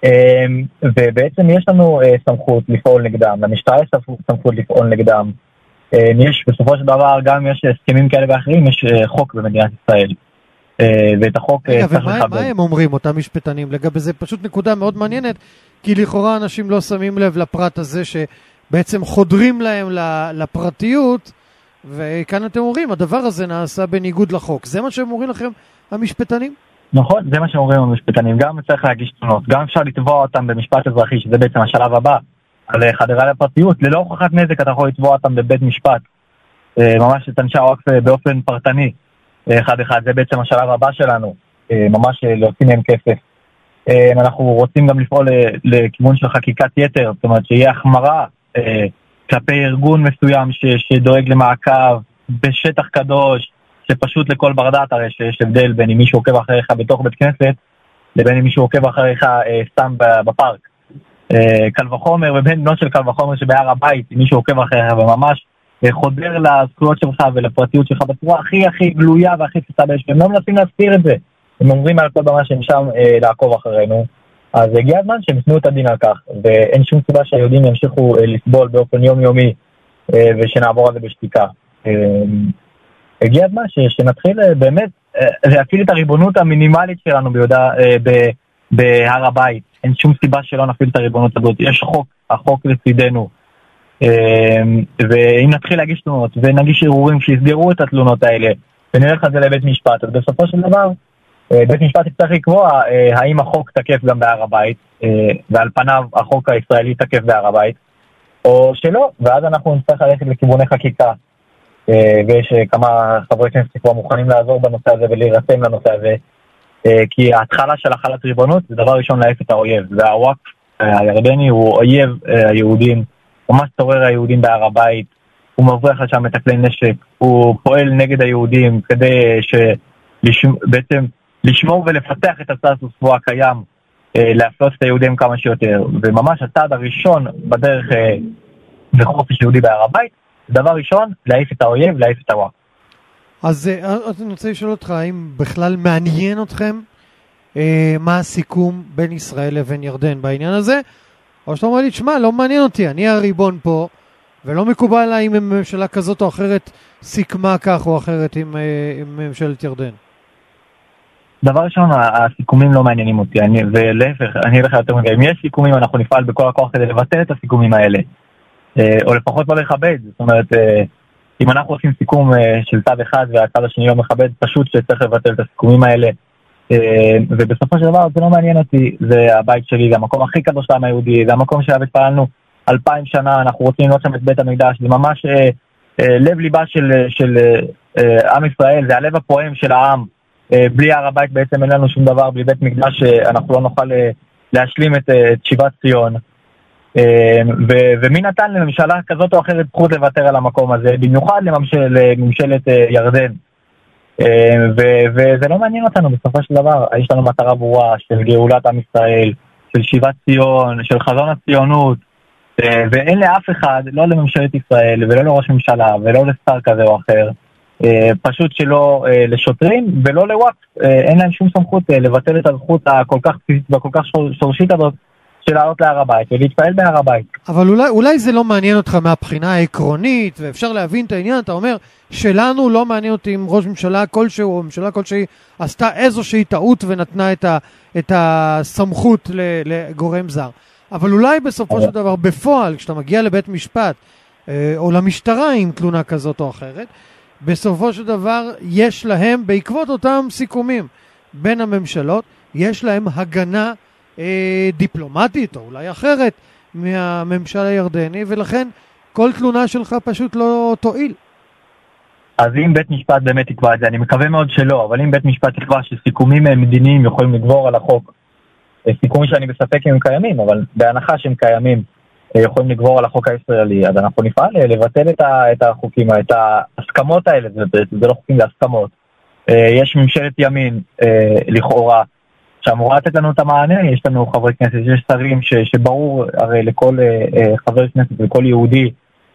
S4: ובעצם יש לנו סמכות לפעול נגדם, למשטרה יש סמכות לפעול נגדם, יש בסופו של דבר גם יש הסכמים כאלה ואחרים, יש חוק במדינת ישראל, ואת החוק
S2: צריך לכבד. מה הם אומרים אותם משפטנים לגבי זה? פשוט נקודה מאוד מעניינת, כי לכאורה אנשים לא שמים לב לפרט הזה שבעצם חודרים להם לפרטיות, וכאן אתם אומרים הדבר הזה נעשה בניגוד לחוק. זה מה שהם אומרים לכם המשפטנים?
S4: נכון, זה מה שאומרים המשפטנים, גם צריך להגיש תלונות, גם אפשר לתבוע אותם במשפט אזרחי, שזה בעצם השלב הבא, על חדירה לפרטיות, ללא הוכחת נזק אתה יכול לתבוע אותם בבית משפט, ממש את אנשי הוואקף באופן פרטני, אחד אחד, זה בעצם השלב הבא שלנו, ממש להוציא מהם כסף. אנחנו רוצים גם לפעול לכיוון של חקיקת יתר, זאת אומרת שיהיה החמרה כלפי ארגון מסוים שדואג למעקב בשטח קדוש, שפשוט לכל בר דעת הרי שיש הבדל בין אם מישהו עוקב אחריך בתוך בית כנסת לבין אם מישהו עוקב אחריך אה, סתם בפארק. אה, קל וחומר ובין בנות של קל וחומר שבהר הבית אם מישהו עוקב אחריך וממש אה, חודר לזכויות שלך ולפרטיות שלך בצורה הכי הכי גלויה והכי פשוטה ביש, והם לא מנסים להסתיר את זה, הם אומרים על כל במה שהם שם אה, לעקוב אחרינו. אז הגיע הזמן שהם יתנו את הדין על כך, ואין שום סיבה שהיהודים ימשיכו אה, לסבול באופן יומיומי אה, ושנעבור על זה בשתיקה. אה, הגיע הזמן שנתחיל באמת להפעיל את הריבונות המינימלית שלנו ביהודה, בהר הבית. אין שום סיבה שלא נפעיל את הריבונות הזאת. יש חוק, החוק לצידנו. ואם נתחיל להגיש תלונות ונגיש ערעורים שיסגרו את התלונות האלה ונלך על זה לבית משפט, אז בסופו של דבר בית משפט יצטרך לקבוע האם החוק תקף גם בהר הבית, ועל פניו החוק הישראלי תקף בהר הבית, או שלא, ואז אנחנו נצטרך ללכת לכיווני חקיקה. ויש כמה חברי כנסת שכבר מוכנים לעזור בנושא הזה ולהירתם לנושא הזה, כי ההתחלה של החלת ריבונות זה דבר ראשון להעיף את האויב, והוואקף הירדני הוא אויב היהודים, ממש צורר היהודים בהר הבית, הוא מבריח לשם את הכלי נשק, הוא פועל נגד היהודים כדי שבעצם לשמור ולפתח את הסטטוס קוו הקיים, להפלות את היהודים כמה שיותר, וממש הצעד הראשון בדרך לחופש יהודי בהר הבית, דבר ראשון, להעיף את האויב, להעיף את הוואקף.
S2: אז אני רוצה לשאול אותך, האם בכלל מעניין אתכם אה, מה הסיכום בין ישראל לבין ירדן בעניין הזה, או שאתה אומר לי, תשמע, לא מעניין אותי, אני הריבון פה, ולא מקובל עליי אם ממשלה כזאת או אחרת סיכמה כך או אחרת עם, עם ממשלת ירדן.
S4: דבר ראשון, הסיכומים לא מעניינים אותי, אני, ולהפך, אני אלך יותר מגע. אם יש סיכומים, אנחנו נפעל בכל הכוח כדי לבטל את הסיכומים האלה, או לפחות לא לכבד. זאת אומרת, אם אנחנו עושים סיכום של צד אחד והצד השני לא מכבד, פשוט שצריך לבטל את הסיכומים האלה. ובסופו של דבר זה לא מעניין אותי, זה הבית שלי, זה המקום הכי קדוש לעם היהודי, זה המקום שהיה התפללנו אלפיים שנה, אנחנו רוצים לראות שם את בית המקדש, זה ממש אה, אה, לב ליבה של, של אה, עם ישראל, זה הלב הפועם של העם, אה, בלי הר הבית בעצם אין לנו שום דבר, בלי בית מקדש אה, אנחנו לא נוכל אה, להשלים את, אה, את שיבת ציון, אה, ו, ומי נתן לממשלה כזאת או אחרת זכות לוותר על המקום הזה, במיוחד לממשל, לממשלת אה, ירדן, אה, ו, וזה לא מעניין אותנו בסופו של דבר, יש לנו מטרה ברורה של גאולת עם ישראל, של שיבת ציון, של חזון הציונות, ואין לאף אחד, לא לממשלת ישראל ולא לראש ממשלה ולא לשר כזה או אחר, פשוט שלא לשוטרים ולא לוואקף, אין להם שום סמכות לבטל את הזכות הכל כך וכל כך שורשית הזאת של לעלות להר הבית ולהתפעל בהר הבית.
S2: אבל אולי, אולי זה לא מעניין אותך מהבחינה העקרונית, ואפשר להבין את העניין, אתה אומר, שלנו לא מעניין אותי אם ראש ממשלה כלשהו או ממשלה כלשהי עשתה איזושהי טעות ונתנה את, ה, את הסמכות לגורם זר. אבל אולי בסופו של דבר, בפועל, כשאתה מגיע לבית משפט, או למשטרה עם תלונה כזאת או אחרת, בסופו של דבר יש להם, בעקבות אותם סיכומים בין הממשלות, יש להם הגנה אה, דיפלומטית, או אולי אחרת, מהממשל הירדני, ולכן כל תלונה שלך פשוט לא תועיל.
S4: אז אם בית משפט באמת יקבע את זה, אני מקווה מאוד שלא, אבל אם בית משפט יקבע שסיכומים מדיניים יכולים לגבור על החוק, סיכומים שאני בספק אם הם קיימים, אבל בהנחה שהם קיימים, יכולים לגבור על החוק הישראלי, אז אנחנו נפעל לבטל את, ה, את החוקים, את ההסכמות האלה, זה, זה לא חוקים, זה הסכמות. יש ממשלת ימין, לכאורה, שאמורה לתת לנו את המענה, יש לנו חברי כנסת, יש שרים ש, שברור הרי לכל חבר כנסת ולכל יהודי,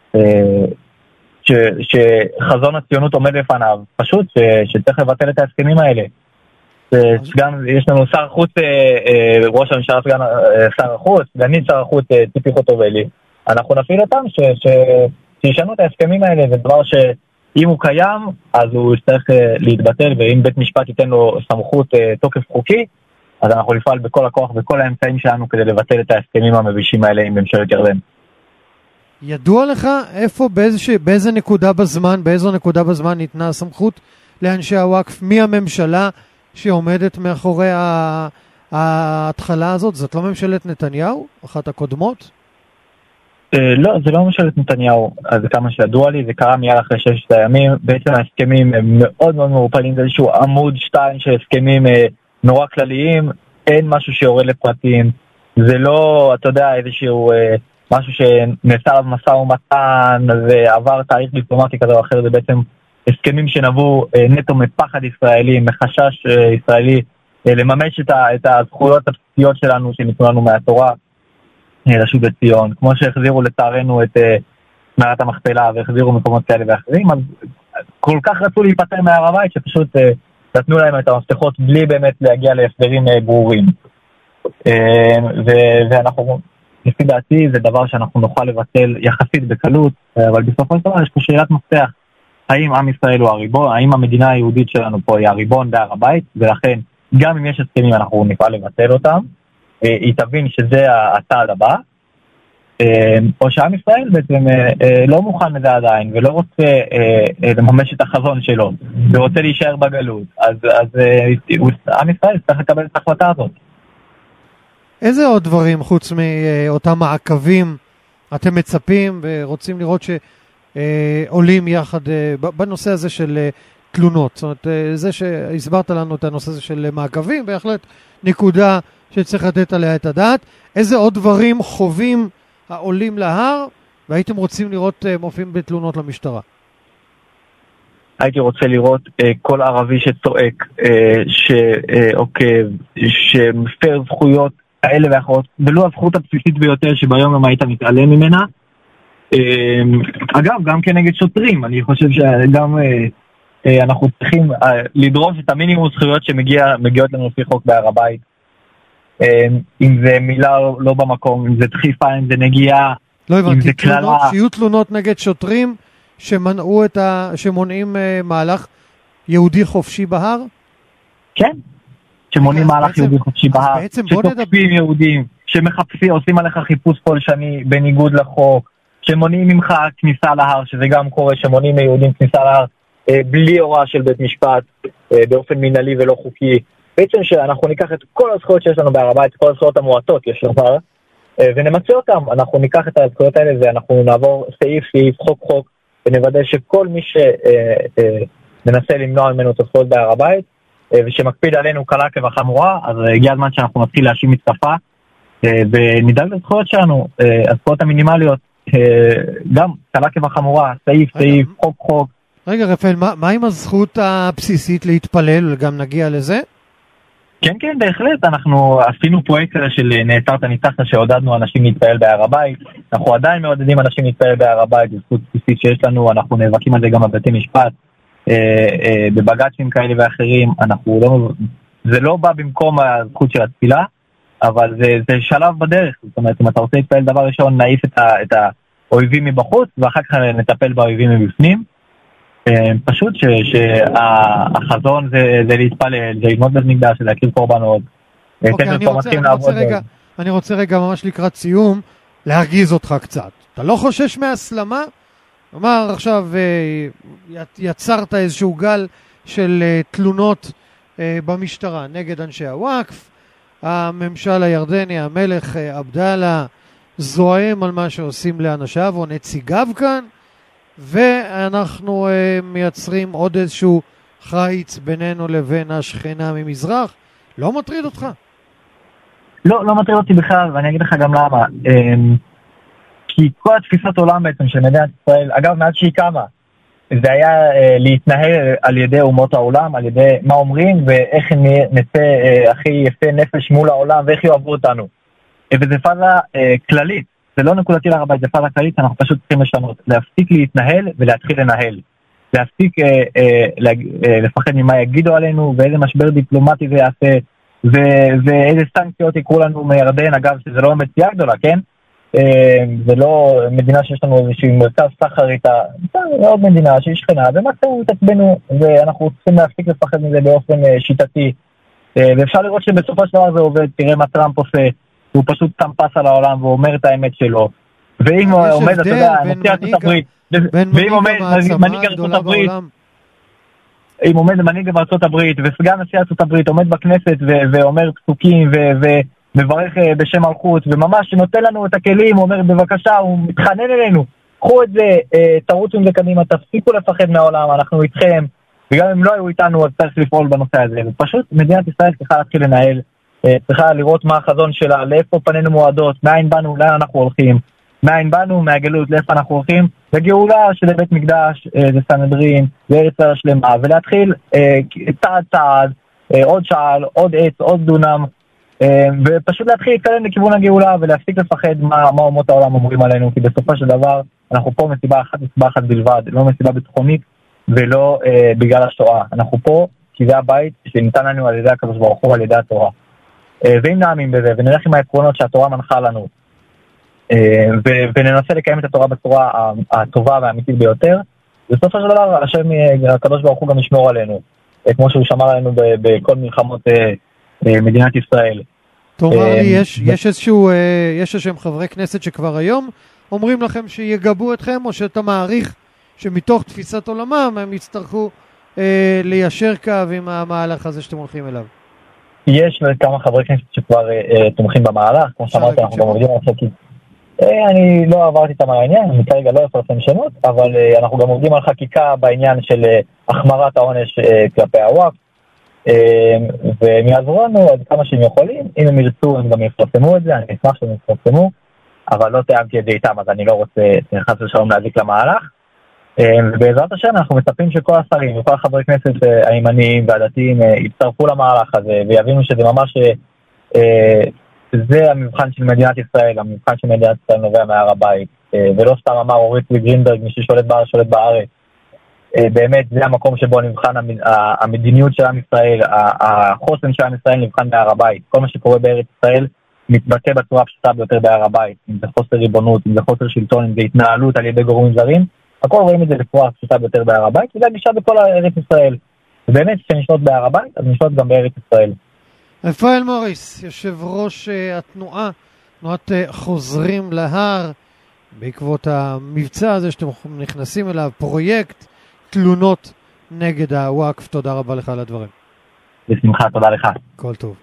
S4: ש, שחזון הציונות עומד בפניו, פשוט ש, שצריך לבטל את ההסכמים האלה. סגן, יש לנו שר החוץ, ראש הממשלה סגן שר החוץ, סגנית שר החוץ ציפי חוטובלי. אנחנו נפעיל אותם שישנו את ההסכמים האלה, זה דבר שאם הוא קיים, אז הוא יצטרך להתבטל, ואם בית משפט ייתן לו סמכות תוקף חוקי, אז אנחנו נפעל בכל הכוח, בכל האמצעים שלנו, כדי לבטל את ההסכמים המבישים האלה עם ממשלת ירדן.
S2: ידוע לך איפה, באיזה, באיזה נקודה בזמן, באיזו נקודה בזמן ניתנה הסמכות לאנשי הוואקף, מי הממשלה שעומדת מאחורי ההתחלה הזאת? זאת לא ממשלת נתניהו, אחת הקודמות?
S4: לא, זה לא ממשלת נתניהו, אז כמה שידוע לי, זה קרה מיד אחרי ששת הימים, בעצם ההסכמים הם מאוד מאוד מעורפלים, זה איזשהו עמוד שתיים של הסכמים נורא כלליים, אין משהו שיורד לפרטים, זה לא, אתה יודע, איזשהו משהו שנעשה במשא ומתן ועבר תאריך דיפלומטי כזה או אחר, זה בעצם הסכמים שנבעו נטו מפחד ישראלי, מחשש ישראלי, לממש את הזכויות הבסיסיות שלנו שניתנו לנו מהתורה, רשות בציון, כמו שהחזירו לצערנו את מערת המכפלה והחזירו מקומות כאלה ואחרים, אז כל כך רצו להיפטר מהר הבית שפשוט נתנו להם את המפתחות בלי באמת להגיע להסדרים ברורים. ואנחנו, לפי דעתי, זה דבר שאנחנו נוכל לבטל יחסית בקלות, אבל בסופו של דבר יש פה שאלת מפתח, האם עם ישראל הוא הריבון, האם המדינה היהודית שלנו פה היא הריבון בהר הבית, ולכן גם אם יש הסכמים אנחנו נפעל לבטל אותם, היא תבין שזה הצעד הבא, או שעם ישראל בעצם לא מוכן לזה עדיין, ולא רוצה לממש את החזון שלו, ורוצה להישאר בגלות, אז, אז עם ישראל צריך לקבל את ההחלטה הזאת.
S2: איזה עוד דברים חוץ מאותם מעקבים אתם מצפים ורוצים לראות שעולים יחד בנושא הזה של תלונות? זאת אומרת, זה שהסברת לנו את הנושא הזה של מעקבים, בהחלט נקודה שצריך לתת עליה את הדעת. איזה עוד דברים חווים העולים להר והייתם רוצים לראות מופיעים בתלונות למשטרה?
S4: הייתי רוצה לראות אה, כל ערבי שצועק, אה, שעוקב, שמפר זכויות האלה ואחרות, ולא הזכות הבסיסית ביותר שביום הם היית מתעלם ממנה. אה, אגב, גם כנגד שוטרים, אני חושב שגם אה, אנחנו צריכים לדרוש את המינימום זכויות שמגיעות לנו לפי חוק בהר הבית. אם זה מילה לא במקום, אם זה דחיפה, אם זה נגיעה,
S2: לא הבנתי, תלונות, שיהיו תלונות נגד שוטרים שמנעו את ה... שמונעים מהלך יהודי חופשי בהר?
S4: כן, שמונעים מהלך יהודי חופשי בהר, שתוקפים יהודים, שמחפשים, עושים עליך חיפוש פולשני בניגוד לחוק, שמונעים ממך כניסה להר, שזה גם קורה, שמונעים מיהודים כניסה להר בלי הוראה של בית משפט, באופן מנהלי ולא חוקי. בעצם שאנחנו ניקח את כל הזכויות שיש לנו בהר הבית, כל הזכויות המועטות יש לומר, ונמצא אותם. אנחנו ניקח את הזכויות האלה ואנחנו נעבור סעיף סעיף, חוק חוק, ונוודא שכל מי שמנסה למנוע ממנו את הזכויות בהר הבית, ושמקפיד עלינו קלה כבחמורה, אז הגיע הזמן שאנחנו נתחיל להשיב מתקפה, ונדאג לזכויות שלנו, הזכויות המינימליות, גם קלה כבחמורה, סעיף סעיף, חוק חוק.
S2: רגע רפאל, מה, מה עם הזכות הבסיסית להתפלל? גם נגיע לזה?
S4: כן, כן, בהחלט. אנחנו עשינו פרויקט כזה של נעצרת ניצחת, שעודדנו אנשים להתפעל בהר הבית. אנחנו עדיין מעודדים אנשים להתפעל בהר הבית, זו זכות בסיסית שיש לנו, אנחנו נאבקים על זה גם בבתי משפט, אה, אה, בבג"צים כאלה ואחרים. אנחנו לא, זה לא בא במקום הזכות של התפילה, אבל זה, זה שלב בדרך. זאת אומרת, אם אתה רוצה להתפעל דבר ראשון, נעיף את, ה, את האויבים מבחוץ, ואחר כך נטפל באויבים מבפנים. פשוט שהחזון זה להתפלל, זה ללמוד בית מקדש, זה להכיר קורבנות.
S2: אני רוצה רגע ממש לקראת סיום להרגיז אותך קצת. אתה לא חושש מהסלמה? כלומר עכשיו יצרת איזשהו גל של תלונות במשטרה נגד אנשי הוואקף, הממשל הירדני, המלך עבדאללה זועם על מה שעושים לאנשיו או נציגיו כאן, ואנחנו uh, מייצרים עוד איזשהו חיץ בינינו לבין השכנה ממזרח. לא מטריד אותך?
S4: לא, לא מטריד אותי בכלל, ואני אגיד לך גם למה. Um, כי כל התפיסת עולם בעצם של מדינת ישראל, אגב, מאז שהיא קמה, זה היה uh, להתנהל על ידי אומות העולם, על ידי מה אומרים, ואיך נצא uh, הכי יפה נפש מול העולם, ואיך יאהבו אותנו. וזה פאזה uh, כללית. זה לא נקודתי להר הבית, זה פאזה כללית, אנחנו פשוט צריכים לשנות, להפסיק להתנהל ולהתחיל לנהל. להפסיק אה, אה, אה, לפחד ממה יגידו עלינו, ואיזה משבר דיפלומטי זה יעשה, ו- ואיזה סנקציות יקרו לנו מירדן, אגב, שזה לא מציאה גדולה, כן? אה, זה לא מדינה שיש לנו איזושהי מרכז סחר איתה, זה עוד מדינה שהיא שכנה, ומקסימום תצבנו, ואנחנו צריכים להפסיק לפחד מזה באופן אה, שיטתי. אה, ואפשר לראות שבסופו של דבר זה עובד, תראה מה טראמפ עושה, הוא פשוט שם פס על העולם ואומר את האמת שלו. ואם הוא עומד, אתה יודע, נשיא ארצות הברית, ואם עומד מנהיג ארצות הברית, אם עומד מנהיג בארצות הברית, וסגן נשיא ארצות הברית עומד בכנסת ואומר פסוקים ומברך בשם מלכות, וממש נותן לנו את הכלים, הוא אומר בבקשה, הוא מתחנן אלינו, קחו את זה, תרוצו עם זה קדימה, תפסיקו לפחד מהעולם, אנחנו איתכם, וגם אם לא היו איתנו, אז צריך לפעול בנושא הזה. ופשוט מדינת ישראל צריכה להתחיל לנהל, צריכה לראות מה החזון שלה, לאיפה פנינו מועדות, מאין באנו, לאן אנחנו הולכים, מאין באנו, מהגלות, לאיפה אנחנו הולכים, וגאולה של בית מקדש, זה סנהדרין, זה ארץ השלמה, ולהתחיל צעד צעד, עוד שעל, עוד עץ, עוד דונם, ופשוט להתחיל להתקדם לכיוון הגאולה, ולהפסיק לפחד מה, מה אומות העולם אומרים עלינו, כי בסופו של דבר, אנחנו פה מסיבה אחת, מסיבה אחת בלבד, לא מסיבה ביטחונית, ולא בגלל השואה. אנחנו פה, כי זה הבית שניתן לנו על ידי הקדוש ברוך הוא, על ידי התורה. ואם נאמין בזה, ונלך עם העקרונות שהתורה מנחה לנו, וננסה לקיים את התורה בצורה הטובה והאמיתית ביותר, בסופו של דבר, השם הקדוש ברוך הוא גם ישמור עלינו, כמו שהוא שמר עלינו בכל מלחמות מדינת ישראל.
S2: תאמר לי, יש איזשהו, יש איזשהם חברי כנסת שכבר היום אומרים לכם שיגבו אתכם, או שאתה מעריך שמתוך תפיסת עולמם הם יצטרכו ליישר קו עם המהלך הזה שאתם הולכים אליו?
S4: יש כמה חברי כנסת שכבר תומכים במהלך, כמו שאמרת, אנחנו גם עובדים על חקיקה. אני לא עברתי את העניין, אני כרגע לא אפרסם שמות, אבל אנחנו גם עובדים על חקיקה בעניין של החמרת העונש כלפי הוואקף, והם יעזרו לנו עד כמה שהם יכולים. אם הם ירצו הם גם יפרסמו את זה, אני אשמח שהם יפרסמו, אבל לא תיאמתי את זה איתם, אז אני לא רוצה חס ושלום להזיק למהלך. ובעזרת השם אנחנו מצפים שכל השרים וכל חברי כנסת הימניים והדתיים יצטרפו למהלך הזה, ויבינו שזה ממש זה המבחן של מדינת ישראל, המבחן של מדינת ישראל נובע מהר הבית, ולא סתם אמר אורית וגרינברג, מי ששולט בארץ שולט בארץ. באמת זה המקום שבו נבחן המדיניות של עם ישראל, החוסן של עם ישראל נבחן בהר הבית. כל מה שקורה בארץ ישראל מתבטא בצורה הפשוטה ביותר בהר הבית, אם זה חוסר ריבונות, אם זה חוסר שלטון, אם זה התנהלות על ידי גורמים זרים, הכל רואים את זה בצורה הפשוטה ביותר בהר הבית, וזה נשאר בכל ארץ ישראל. ובאמת כשנשלות בהר הבית, אז נשלות גם בארץ ישראל.
S2: רפאל מוריס, יושב ראש התנועה, תנועת חוזרים להר, בעקבות המבצע הזה שאתם נכנסים אליו, פרויקט תלונות נגד הוואקף. תודה רבה לך על הדברים.
S4: בשמחה, תודה לך.
S2: כל טוב.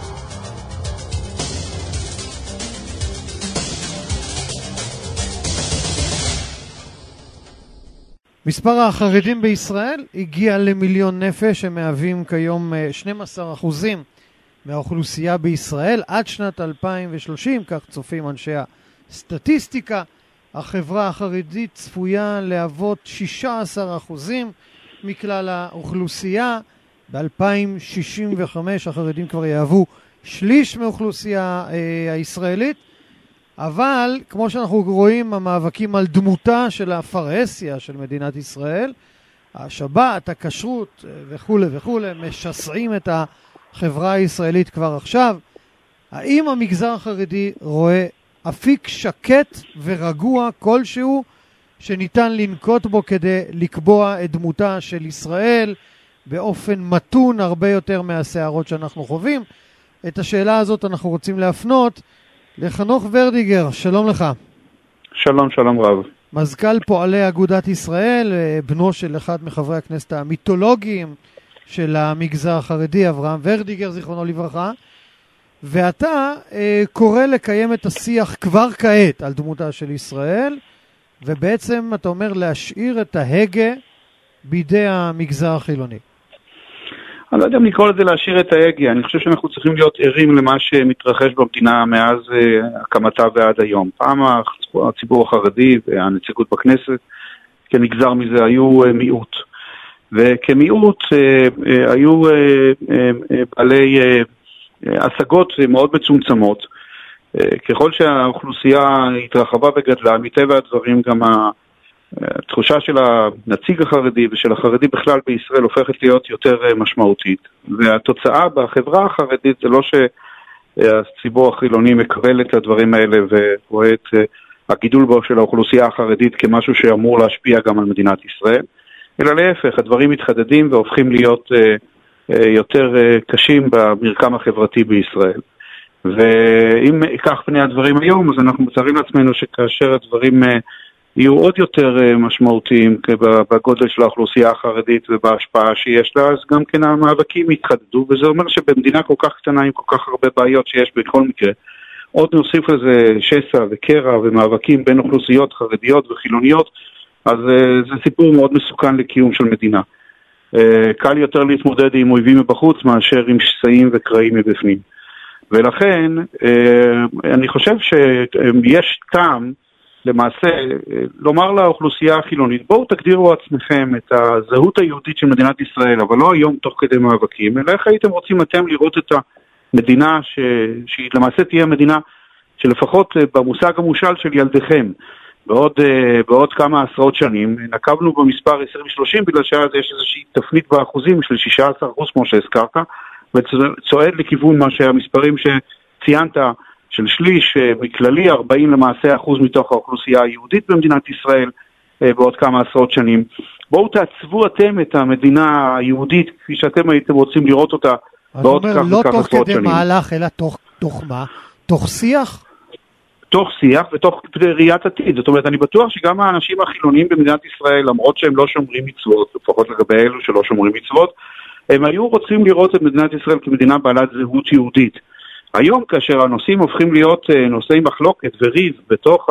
S2: מספר החרדים בישראל הגיע למיליון נפש, הם מהווים כיום שנים עשר אחוזים מהאוכלוסייה בישראל. עד שנת אלפיים ושלושים, כך צופים אנשי הסטטיסטיקה, החברה החרדית צפויה להוות שישה עשר אחוזים מכלל האוכלוסייה. ב-אלפיים שישים וחמש החרדים כבר יהוו שליש מאוכלוסייה אה, הישראלית. אבל כמו שאנחנו רואים, המאבקים על דמותה של הפרהסיה של מדינת ישראל, השבת, הכשרות וכו' וכו', משסעים את החברה הישראלית כבר עכשיו. האם המגזר החרדי רואה אפיק שקט ורגוע כלשהו שניתן לנקוט בו כדי לקבוע את דמותה של ישראל באופן מתון הרבה יותר מהסערות שאנחנו חווים? את השאלה הזאת אנחנו רוצים להפנות לחנוך ורדיגר. שלום לך.
S3: שלום, שלום רב.
S2: מזכ"ל פועלי אגודת ישראל, בנו של אחד מחברי הכנסת המיתולוגיים של המגזר החרדי, אברהם ורדיגר, זיכרונו לברכה. ואתה אה, קורא לקיים את השיח כבר כעת על דמותה של ישראל, ובעצם אתה אומר להשאיר את ההגה בידי המגזר החילוני.
S3: אני לא יודע אם לקרוא לזה להשאיר את ההגה, אני חושב שאנחנו צריכים להיות ערים למה שמתרחש במדינה מאז uh, הקמתה ועד היום. פעם הציבור החרדי והנציגות בכנסת כנגזר מזה היו uh, מיעוט, וכמיעוט uh, uh, היו uh, uh, uh, בעלי uh, השגות מאוד מצומצמות. ככל שהאוכלוסייה התרחבה וגדלה, מטבע הדברים גם התחושה של הנציג החרדי ושל החרדי בכלל בישראל הופכת להיות יותר משמעותית. והתוצאה בחברה החרדית זה לא שהציבור החילוני מקבל את הדברים האלה ורואה את הגידול בו של האוכלוסייה החרדית כמשהו שאמור להשפיע גם על מדינת ישראל, אלא להפך, הדברים מתחדדים והופכים להיות יותר קשים במרקם החברתי בישראל. ואם כך פני הדברים היום, אז אנחנו מצרים לעצמנו שכאשר הדברים יהיו עוד יותר משמעותיים בגודל של האוכלוסייה החרדית ובהשפעה שיש לה, אז גם כן המאבקים יתחדדו, וזה אומר שבמדינה כל כך קטנה עם כל כך הרבה בעיות שיש בכל מקרה, עוד נוסיף לזה שסע וקרע ומאבקים בין אוכלוסיות חרדיות וחילוניות, אז זה סיפור מאוד מסוכן לקיום של מדינה. קל יותר להתמודד עם אויבים מבחוץ מאשר עם שסעים וקרעים מבפנים. ולכן אני חושב שיש טעם למעשה לומר לאוכלוסייה החילונית, בואו תגדירו עצמכם את הזהות היהודית של מדינת ישראל, אבל לא היום תוך כדי מאבקים, אלא איך הייתם רוצים אתם לראות את המדינה ש... שהיא למעשה תהיה מדינה שלפחות במושג המושל של ילדיכם בעוד, בעוד כמה עשרות שנים. נקבנו במספר עשרים שלושים בגלל שאז יש איזושהי תפנית באחוזים של שישה עשר אחוז כמו שהזכרת, וצועד לכיוון מה שהמספרים שציינת של שליש מכללי, ארבעים למעשה אחוז מתוך האוכלוסייה היהודית במדינת ישראל בעוד כמה עשרות שנים. בואו תעצבו אתם את המדינה היהודית כפי שאתם הייתם רוצים לראות אותה בעוד כך וכך עשרות שנים.
S2: לא תוך כדי מהלך, אלא תוך, תוך מה? תוך שיח?
S3: תוך שיח ותוך ראיית עתיד. זאת אומרת, אני בטוח שגם האנשים החילוניים במדינת ישראל, למרות שהם לא שומרים מצוות, לפחות לגבי אלו שלא שומרים מצוות, הם היו רוצים לראות את מדינת ישראל כמדינה בעלת זהות יהודית. היום, כאשר הנושאים הופכים להיות נושאי מחלוקת וריב בתוך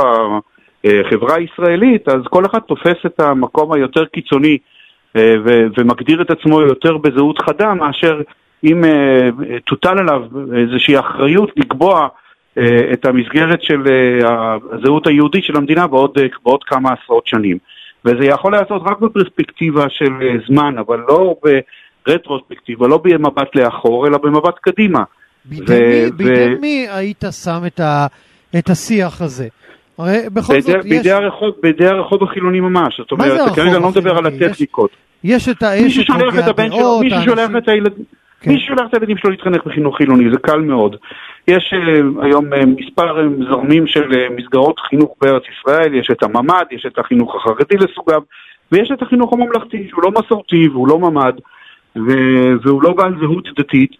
S3: החברה הישראלית, אז כל אחד תופס את המקום היותר קיצוני ו- ומגדיר את עצמו יותר בזהות חדה, מאשר אם תוטל עליו איזושהי אחריות לקבוע את המסגרת של הזהות היהודית של המדינה בעוד, בעוד כמה עשרות שנים. וזה יכול לעשות רק בפרספקטיבה של זמן, אבל לא ברטרוספקטיבה, לא במבט לאחור, אלא במבט קדימה.
S2: בידי, ו- מי, בידי ו- מי היית שם את, ה- את השיח הזה? הרי בכל זאת יש...
S5: בידי הרחוב, בידי הרחוב החילוני ממש. זאת אומרת, כרגע לא מדבר על הטכניקות.
S2: יש את
S5: מי ששולח את הבן שלו, מי ששולח את הילדים, מי ששולח את הילדים שלו להתחנך בחינוך חילוני, זה קל מאוד. יש היום מספר זרמים של מסגרות חינוך בארץ ישראל, יש את הממד, יש את החינוך החרדי לסוגיו, ויש את החינוך הממלכתי, שהוא לא מסורתי והוא לא ממד, והוא לא בעל זהות דתית,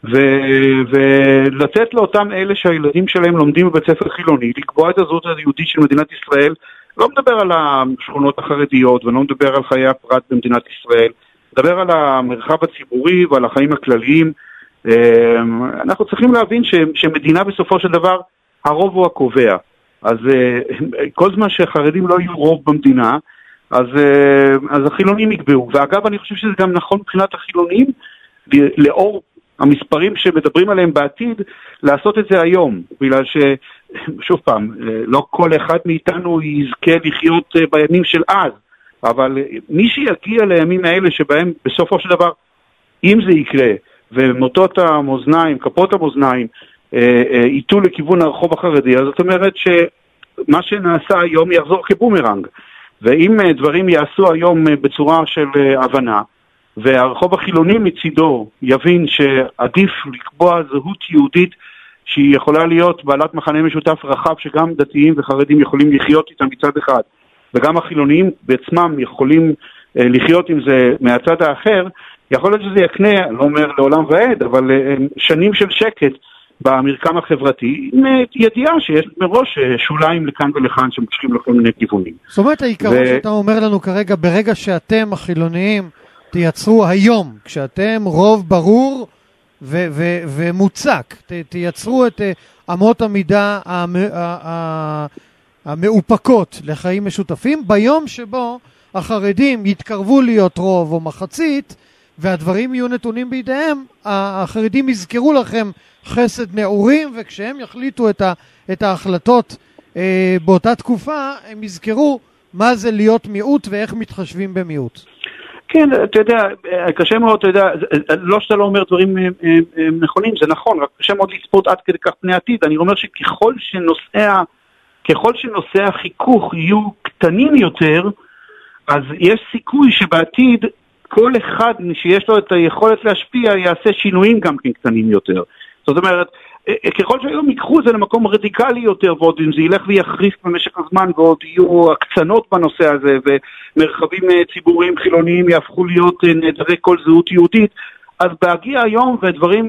S5: ולתת לאותם אלה שהילדים שלהם לומדים בבית ספר חילוני, לקבוע את הזהות היהודית של מדינת ישראל. לא מדבר על השכונות החרדיות ולא מדבר על חיי הפרט במדינת ישראל, מדבר על המרחב הציבורי ועל החיים הכלליים. אנחנו צריכים להבין ש, שמדינה בסופו של דבר הרוב הוא הקובע, אז כל זמן שחרדים לא יהיו רוב במדינה, אז, אז החילונים יקבעו. ואגב, אני חושב שזה גם נכון מבחינת החילונים, לאור המספרים שמדברים עליהם בעתיד, לעשות את זה היום, בגלל ש, שוב פעם, לא כל אחד מאיתנו יזכה לחיות בימים של אז, אבל מי שיגיע לימים האלה שבהם בסופו של דבר, אם זה יקרה, ומוטות המאזניים, כפות המאזניים, ייתו לכיוון הרחוב החרדי, אז זאת אומרת שמה שנעשה היום יחזור כבומרנג, ואם דברים יעשו היום בצורה של הבנה, והרחוב החילוני מצידו יבין שעדיף לקבוע זהות יהודית שהיא יכולה להיות בעלת מחנה משותף רחב שגם דתיים וחרדים יכולים לחיות איתם מצד אחד, וגם החילוניים בעצמם יכולים לחיות עם זה מהצד האחר, יכול להיות שזה יקנה, לא אומר לעולם ועד, אבל שנים של שקט במרקם החברתי, עם ידיעה שיש מראש שוליים לכאן ולכאן שמושכים לכל מיני כיוונים.
S2: זאת אומרת, העיקרון ו... שאתה אומר לנו כרגע, ברגע שאתם החילוניים תייצרו היום, כשאתם רוב ברור ו- ו- ומוצק, ת- תייצרו את uh, אמות המידה המ- ה- המאופקות לחיים משותפים, ביום שבו החרדים יתקרבו להיות רוב או מחצית, והדברים יהיו נתונים בידיהם, החרדים יזכרו לכם חסד נעורים, וכשהם יחליטו את, ה- את ההחלטות אה, באותה תקופה, הם יזכרו מה זה להיות מיעוט ואיך מתחשבים במיעוט.
S5: כן, אתה יודע, קשה מאוד, אתה יודע, לא שאתה לא אומר דברים נכונים, זה נכון, רק קשה מאוד לצפות עד כדי כך פני עתיד. אני אומר שככל שנושאי, ככל שנושאי החיכוך יהיו קטנים יותר, אז יש סיכוי שבעתיד כל אחד שיש לו את היכולת להשפיע יעשה שינויים גם כן קטנים יותר. זאת אומרת, ככל שהיום ייקחו זה למקום רדיקלי יותר, ועוד אם זה ילך ויחריף במשך הזמן, ועוד יהיו הקצנות בנושא הזה, ומרחבים ציבוריים חילוניים יהפכו להיות נעדרי כל זהות יהודית, אז בהגיע היום ודברים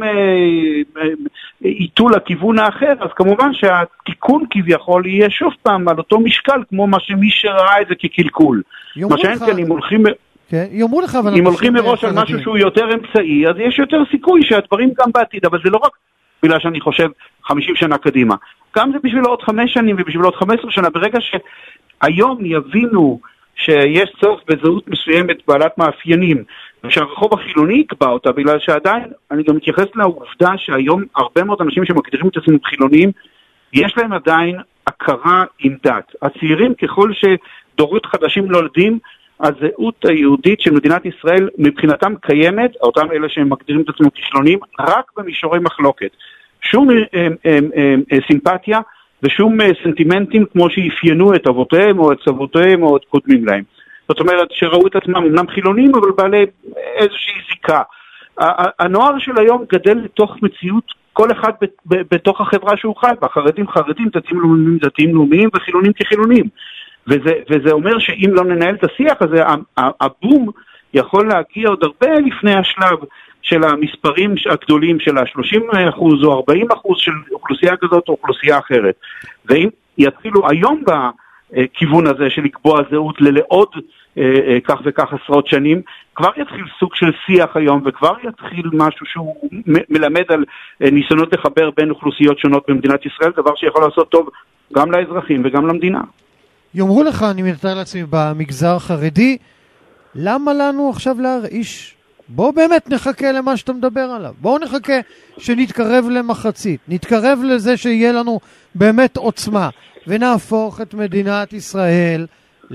S5: ייתו לכיוון האחר, אז כמובן שהתיקון כביכול יהיה שוב פעם על אותו משקל, כמו מה שמי שראה את זה כקלקול. מה שאין כאן, אם הולכים...
S2: כן, יאמרו לך, אבל
S5: אם הולכים מראש על משהו שהוא יותר אמצעי, אז יש יותר סיכוי שהדברים גם בעתיד, אבל זה לא רק בגלל שאני חושב חמישים שנה קדימה. גם זה בשביל עוד חמש שנים ובשביל עוד חמש עשרה שנה, ברגע שהיום יבינו שיש צורך בזהות מסוימת בעלת מאפיינים, ושהרחוב החילוני יקבע אותה, בגלל שעדיין, אני גם מתייחס לעובדה שהיום הרבה מאוד אנשים שמגדירים את עצמם חילוניים, יש להם עדיין הכרה עם דת. הצעירים ככל שדורות חדשים נולדים, הזהות היהודית של מדינת ישראל מבחינתם קיימת, אותם אלה שהם מגדירים את עצמם כחילונים, רק במישורי מחלוקת. שום אה, אה, אה, אה, סימפתיה ושום אה, סנטימנטים כמו שאפיינו את אבותיהם או את סבותיהם או את קודמים להם. זאת אומרת שראו את עצמם אמנם חילונים אבל בעלי איזושהי זיקה. הנוער של היום גדל לתוך מציאות כל אחד בתוך החברה שהוא חי, בחרדים חרדים, דתיים לאומיים דתיים לאומיים וחילונים כחילונים. וזה, וזה אומר שאם לא ננהל את השיח הזה, הבום יכול להגיע עוד הרבה לפני השלב של המספרים הגדולים של ה-שלושים אחוז או ארבעים אחוז של אוכלוסייה כזאת או אוכלוסייה אחרת. ואם יתחילו היום בכיוון הזה של לקבוע זהות לעוד כך וכך עשרות שנים, כבר יתחיל סוג של שיח היום, וכבר יתחיל משהו שהוא מלמד על ניסיונות לחבר בין אוכלוסיות שונות במדינת ישראל, דבר שיכול לעשות טוב גם לאזרחים וגם למדינה.
S2: יאמרו לך, אני מתאר לעצמי, במגזר החרדי, למה לנו עכשיו להרעיש? בואו באמת נחכה למה שאתה מדבר עליו. בואו נחכה שנתקרב למחצית, נתקרב לזה שיהיה לנו באמת עוצמה, ונהפוך את מדינת ישראל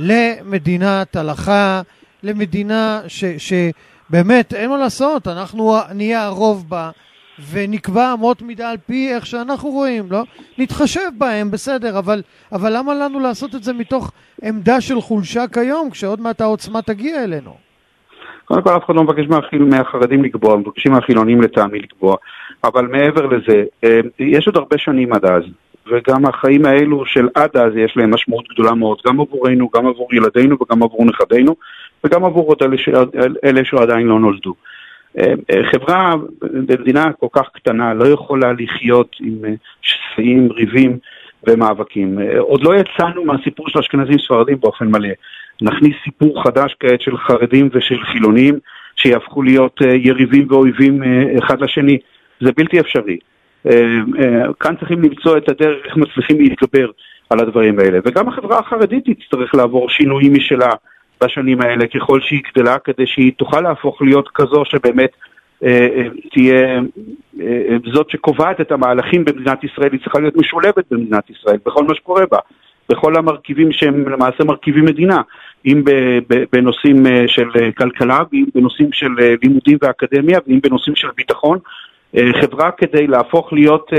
S2: למדינת הלכה, למדינה ש, שבאמת אין מה לעשות, אנחנו נהיה הרוב בה, ונקבע אמות מידה על פי איך שאנחנו רואים, לא? נתחשב בהם, בסדר, אבל, אבל למה לנו לעשות את זה מתוך עמדה של חולשה כיום, כשעוד מעט העוצמה תגיע אלינו?
S5: קודם כל, אף אחד לא מבקש מהחרדים לקבוע, מבקשים מהחילונים לטעמי לקבוע, אבל מעבר לזה, יש עוד הרבה שנים עד אז, וגם החיים האלו של עד אז יש להם משמעות גדולה מאוד, גם עבורנו, גם עבור ילדינו וגם עבור נכדינו, וגם עבור עוד אלה, ש... אלה שעדיין לא נולדו. חברה במדינה כל כך קטנה לא יכולה לחיות עם שסעים, ריבים ומאבקים. עוד לא יצאנו מהסיפור של אשכנזים ספרדים באופן מלא. נכניס סיפור חדש כעת של חרדים ושל חילונים שיהפכו להיות יריבים ואויבים אחד לשני. זה בלתי אפשרי. כאן צריכים למצוא את הדרך איך מצליחים להתגבר על הדברים האלה. וגם החברה החרדית תצטרך לעבור שינויים משלה בשנים האלה ככל שהיא גדלה, כדי שהיא תוכל להפוך להיות כזו שבאמת אה, אה, תהיה אה, זאת שקובעת את המהלכים במדינת ישראל. היא צריכה להיות משולבת במדינת ישראל בכל מה שקורה בה, בכל המרכיבים שהם למעשה מרכיבים מדינה, אם בנושאים של כלכלה, ואם בנושאים של לימודים ואקדמיה, ואם בנושאים של ביטחון. חברה כדי להפוך להיות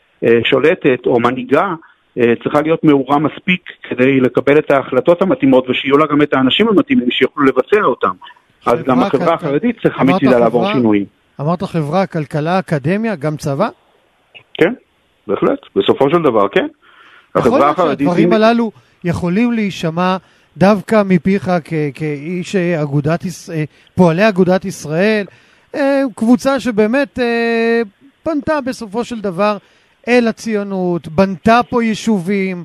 S5: שולטת או מנהיגה צריכה להיות מאורה מספיק כדי לקבל את ההחלטות המתאימות, ושיהיו לה גם את האנשים המתאימים שיוכלו לבצע אותם. אז גם החברה החרדית צריכה מצידה לעבור שינויים.
S2: אמרת חברה, כלכלה, אקדמיה, גם צבא?
S5: כן, בהחלט. בסופו של דבר, כן.
S2: החברה החרדית... הדברים הללו יכולים להישמע דווקא מפיך כאיש אגודת, פועלי אגודת ישראל, קבוצה שבאמת פנתה בסופו של דבר אל הציונות, בנתה פה יישובים,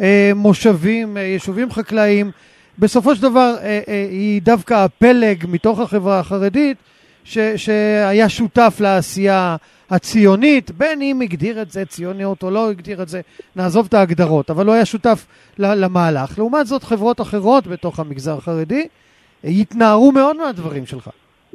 S2: מושבים, יישובים חקלאיים. בסופו של דבר היא דווקא הפלג מתוך החברה החרדית ש, שהיה שותף לעשייה הציונית, בין אם הגדיר את זה ציוניות או לא הגדיר את זה, נעזוב את ההגדרות, אבל לא היה שותף למהלך. לעומת זאת חברות אחרות בתוך המגזר החרדי יתנערו מאוד מהדברים שלך.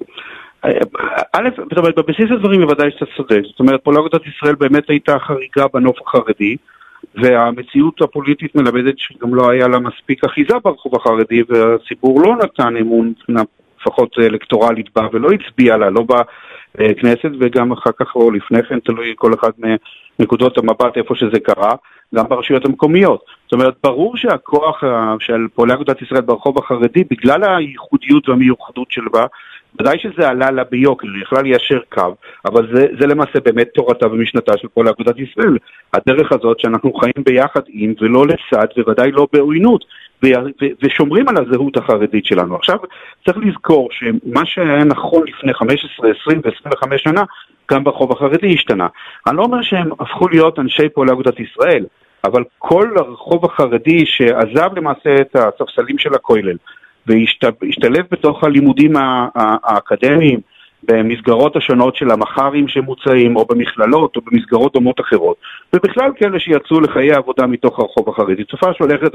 S5: א', זאת אומרת, בבסיס הדברים בוודאי שאתה צודק. זאת אומרת, פועלי אגודת ישראל באמת הייתה חריגה בנוף החרדי, והמציאות הפוליטית מלמדת שגם לא היה לה מספיק אחיזה ברחוב החרדי, והציבור לא נתן אמון, לפחות אלקטורלית בה, ולא הצביע לה, לא בכנסת, וגם אחר כך או לפני כן, תלוי כל אחד מנקודות המבט איפה שזה קרה, גם ברשויות המקומיות. זאת אומרת, ברור שהכוח של פועלי אגודת ישראל ברחוב החרדי, בגלל הייחודיות והמיוחדות של בה, ודאי שזה עלה לה ביוקר, היא יכלה ליישר קו, אבל זה, זה למעשה באמת תורתה ומשנתה של פועלי אגודת ישראל. הדרך הזאת שאנחנו חיים ביחד עם ולא לצד, וודאי לא בעוינות, ו, ו, ושומרים על הזהות החרדית שלנו. עכשיו צריך לזכור שמה שהיה נכון לפני חמש עשרה, עשרים ו-עשרים וחמש שנה, גם ברחוב החרדי השתנה. אני לא אומר שהם הפכו להיות אנשי פועלי אגודת ישראל, אבל כל הרחוב החרדי שעזב למעשה את הספסלים של הכולל, והשתלב בתוך הלימודים האקדמיים במסגרות השונות של המחרים שמוצאים, או במכללות, או במסגרות דומות אחרות, ובכלל כאלה שיצאו לחיי עבודה מתוך הרחוב החרדי. צופה שהולכת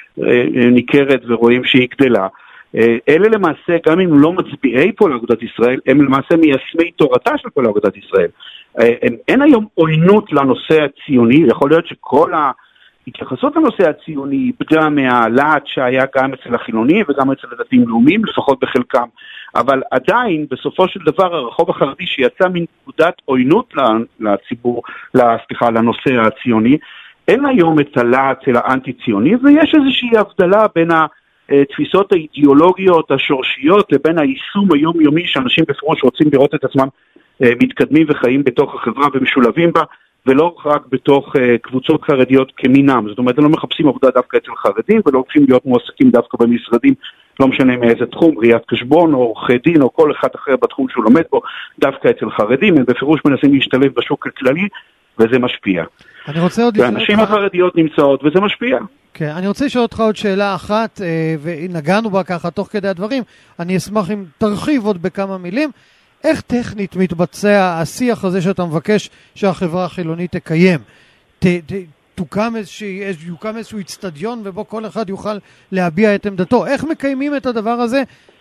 S5: וניכרת ורואים שהיא גדלה. אלה למעשה, גם אם לא מצביעי פועלי אגודת ישראל, הם למעשה מיישמי תורתה של פועלי אגודת ישראל. אין היום עוינות לנושא הציוני, יכול להיות שכל ה... התייחסות לנושא הציוני איבדה מהלהט שהיה גם אצל החילונים וגם אצל הדתיים לאומיים, לפחות בחלקם. אבל עדיין, בסופו של דבר, הרחוב החרדי שיצא מנקודת עוינות לציבור, סליחה, לנושא הציוני, אין היום את הלהט של האנטי-ציוני, ויש איזושהי הבדלה בין התפיסות האידיאולוגיות, השורשיות, לבין היישום היומיומי שאנשים בפירוש רוצים לראות את עצמם מתקדמים וחיים בתוך החברה ומשולבים בה, ולא רק בתוך uh, קבוצות חרדיות כמינם. זאת אומרת, הם לא מחפשים עבודה דווקא אצל חרדים, ולא הולכים להיות מועסקים דווקא במשרדים, לא משנה מאיזה תחום, ראיית חשבון או עורכי דין, או כל אחד אחר בתחום שהוא לומד בו, דווקא אצל חרדים. הם בפירוש מנסים להשתלב בשוק הכללי, וזה משפיע.
S2: אני רוצה עוד
S5: והנשים לך... החרדיות נמצאות, וזה משפיע.
S2: כן, אני רוצה לשאול אותך עוד שאלה אחת, ונגענו בה ככה תוך כדי הדברים. אני אשמח אם תרחיב עוד בכמה מילים. איך טכנית מתבצע השיח הזה שאתה מבקש שהחברה החילונית תקיים? ת, ת, תוקם איזושהי, יוקם איזשהו אצטדיון ובו כל אחד יוכל להביע את עמדתו. איך מקיימים את הדבר הזה?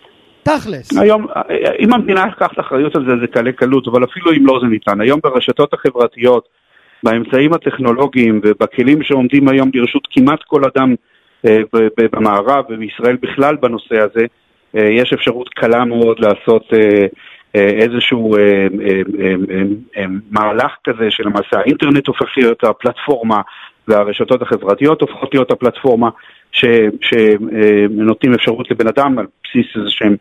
S2: תכלס.
S5: היום, אם המדינה לקחת אחריות על זה, זה קלה קלות, אבל אפילו אם לא זה ניתן. היום ברשתות החברתיות, באמצעים הטכנולוגיים ובכלים שעומדים היום לרשות כמעט כל אדם אה, במערב ובישראל בכלל בנושא הזה, אה, יש אפשרות קלה מאוד לעשות... אה, איזשהו מהלך כזה שלמעשה האינטרנט הופך להיות הפלטפורמה והרשתות החברתיות הופכות להיות הפלטפורמה שנותנים אפשרות לבן אדם על בסיס איזשהם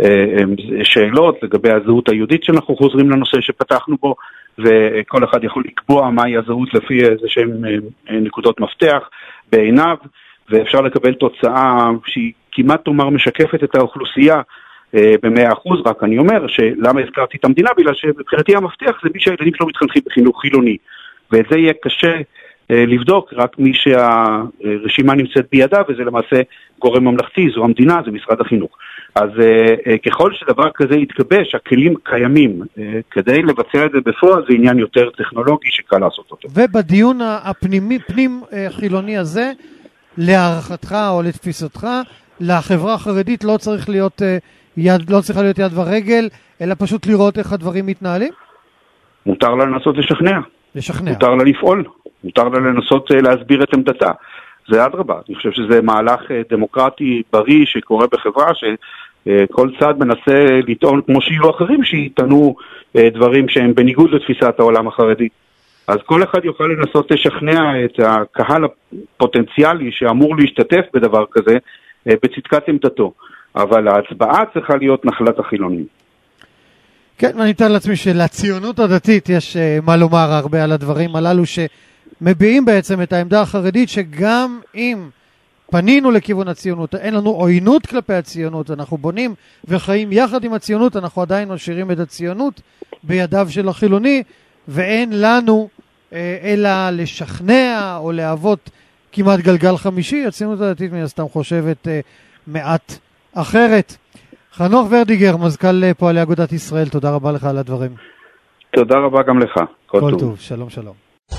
S5: שאלות לגבי הזהות היהודית שאנחנו חוזרים לנושא שפתחנו בו, וכל אחד יכול לקבוע מהי הזהות לפי איזשהם נקודות מפתח בעיניו, ואפשר לקבל תוצאה שהיא כמעט תאמר משקפת את האוכלוסייה במאה אחוז. רק אני אומר שלמה הזכרתי את המדינה, בגלל שבבחינתי המפתח זה מי שהילדים שלו מתחנכים בחינוך חילוני, ואת זה יהיה קשה לבדוק רק מי שהרשימה נמצאת בידה, וזה למעשה גורם ממלכתי, זו המדינה, זה משרד החינוך. אז ככל שדבר כזה יתגבש, הכלים קיימים, כדי לבצע את זה בפועל זה עניין יותר טכנולוגי שקל לעשות אותו.
S2: ובדיון הפנימי, פנים חילוני הזה, להערכתך או לתפיסתך, לחברה החרדית לא צריך להיות יד, לא צריכה להיות יד ורגל, אלא פשוט לראות איך הדברים מתנהלים?
S5: מותר לה לנסות לשכנע.
S2: לשכנע.
S5: מותר לה לפעול. מותר לה לנסות להסביר את עמדתה. זה אדרבה. אני חושב שזה מהלך דמוקרטי בריא שקורה בחברה, שכל צד מנסה לטעון כמו שיהיו אחרים שיטענו דברים שהם בניגוד לתפיסת העולם החרדי. אז כל אחד יוכל לנסות לשכנע את הקהל הפוטנציאלי שאמור להשתתף בדבר כזה בצדקת עמדתו. אבל ההצבעה צריכה להיות נחלת החילונים.
S2: כן, אני מתאר לעצמי שלציונות הדתית יש מה לומר הרבה על הדברים הללו שמביעים בעצם את העמדה החרדית, שגם אם פנינו לכיוון הציונות, אין לנו עוינות כלפי הציונות, אנחנו בונים וחיים יחד עם הציונות, אנחנו עדיין משאירים את הציונות בידיו של החילוני, ואין לנו אלא לשכנע או להוות כמעט גלגל חמישי. הציונות הדתית מן הסתם חושבת מעט אחרת. חנוך ורדיגר, מזכ"ל פועלי אגודת ישראל, תודה רבה לך על הדברים.
S5: תודה רבה גם לך.
S2: כל, כל טוב. טוב, שלום שלום.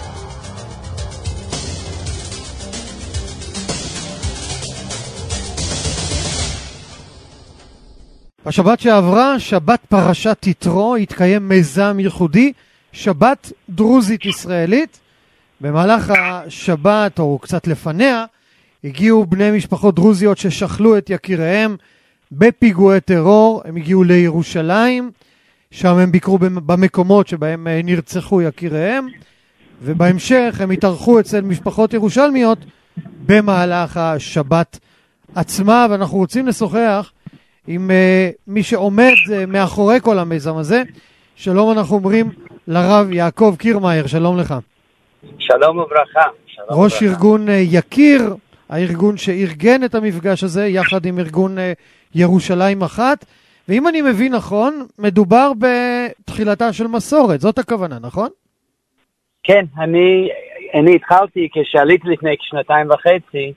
S2: בשבת שעברה, שבת פרשת יתרו, התקיים מיזם ייחודי, שבת דרוזית ישראלית. במהלך השבת, או קצת לפניה, הגיעו בני משפחות דרוזיות ששכלו את יקיריהם בפיגועי טרור. הם הגיעו לירושלים, שם הם ביקרו במקומות שבהם נרצחו יקיריהם, ובהמשך הם התארחו אצל משפחות ירושלמיות במהלך השבת עצמה. ואנחנו רוצים לשוחח עם uh, מי שעומד uh, מאחורי כל המיזם הזה. שלום, אנחנו אומרים לרב יעקב קירמאייר, שלום לך.
S6: שלום וברכה. שלום
S2: ראש
S6: וברכה.
S2: ארגון uh, יקיר, הארגון שארגן את המפגש הזה יחד עם ארגון uh, ירושלים אחת, ואם אני מבין נכון, מדובר בתחילתה של מסורת, זאת הכוונה, נכון?
S6: כן, אני, אני התחלתי כשעליתי לפני כשנתיים וחצי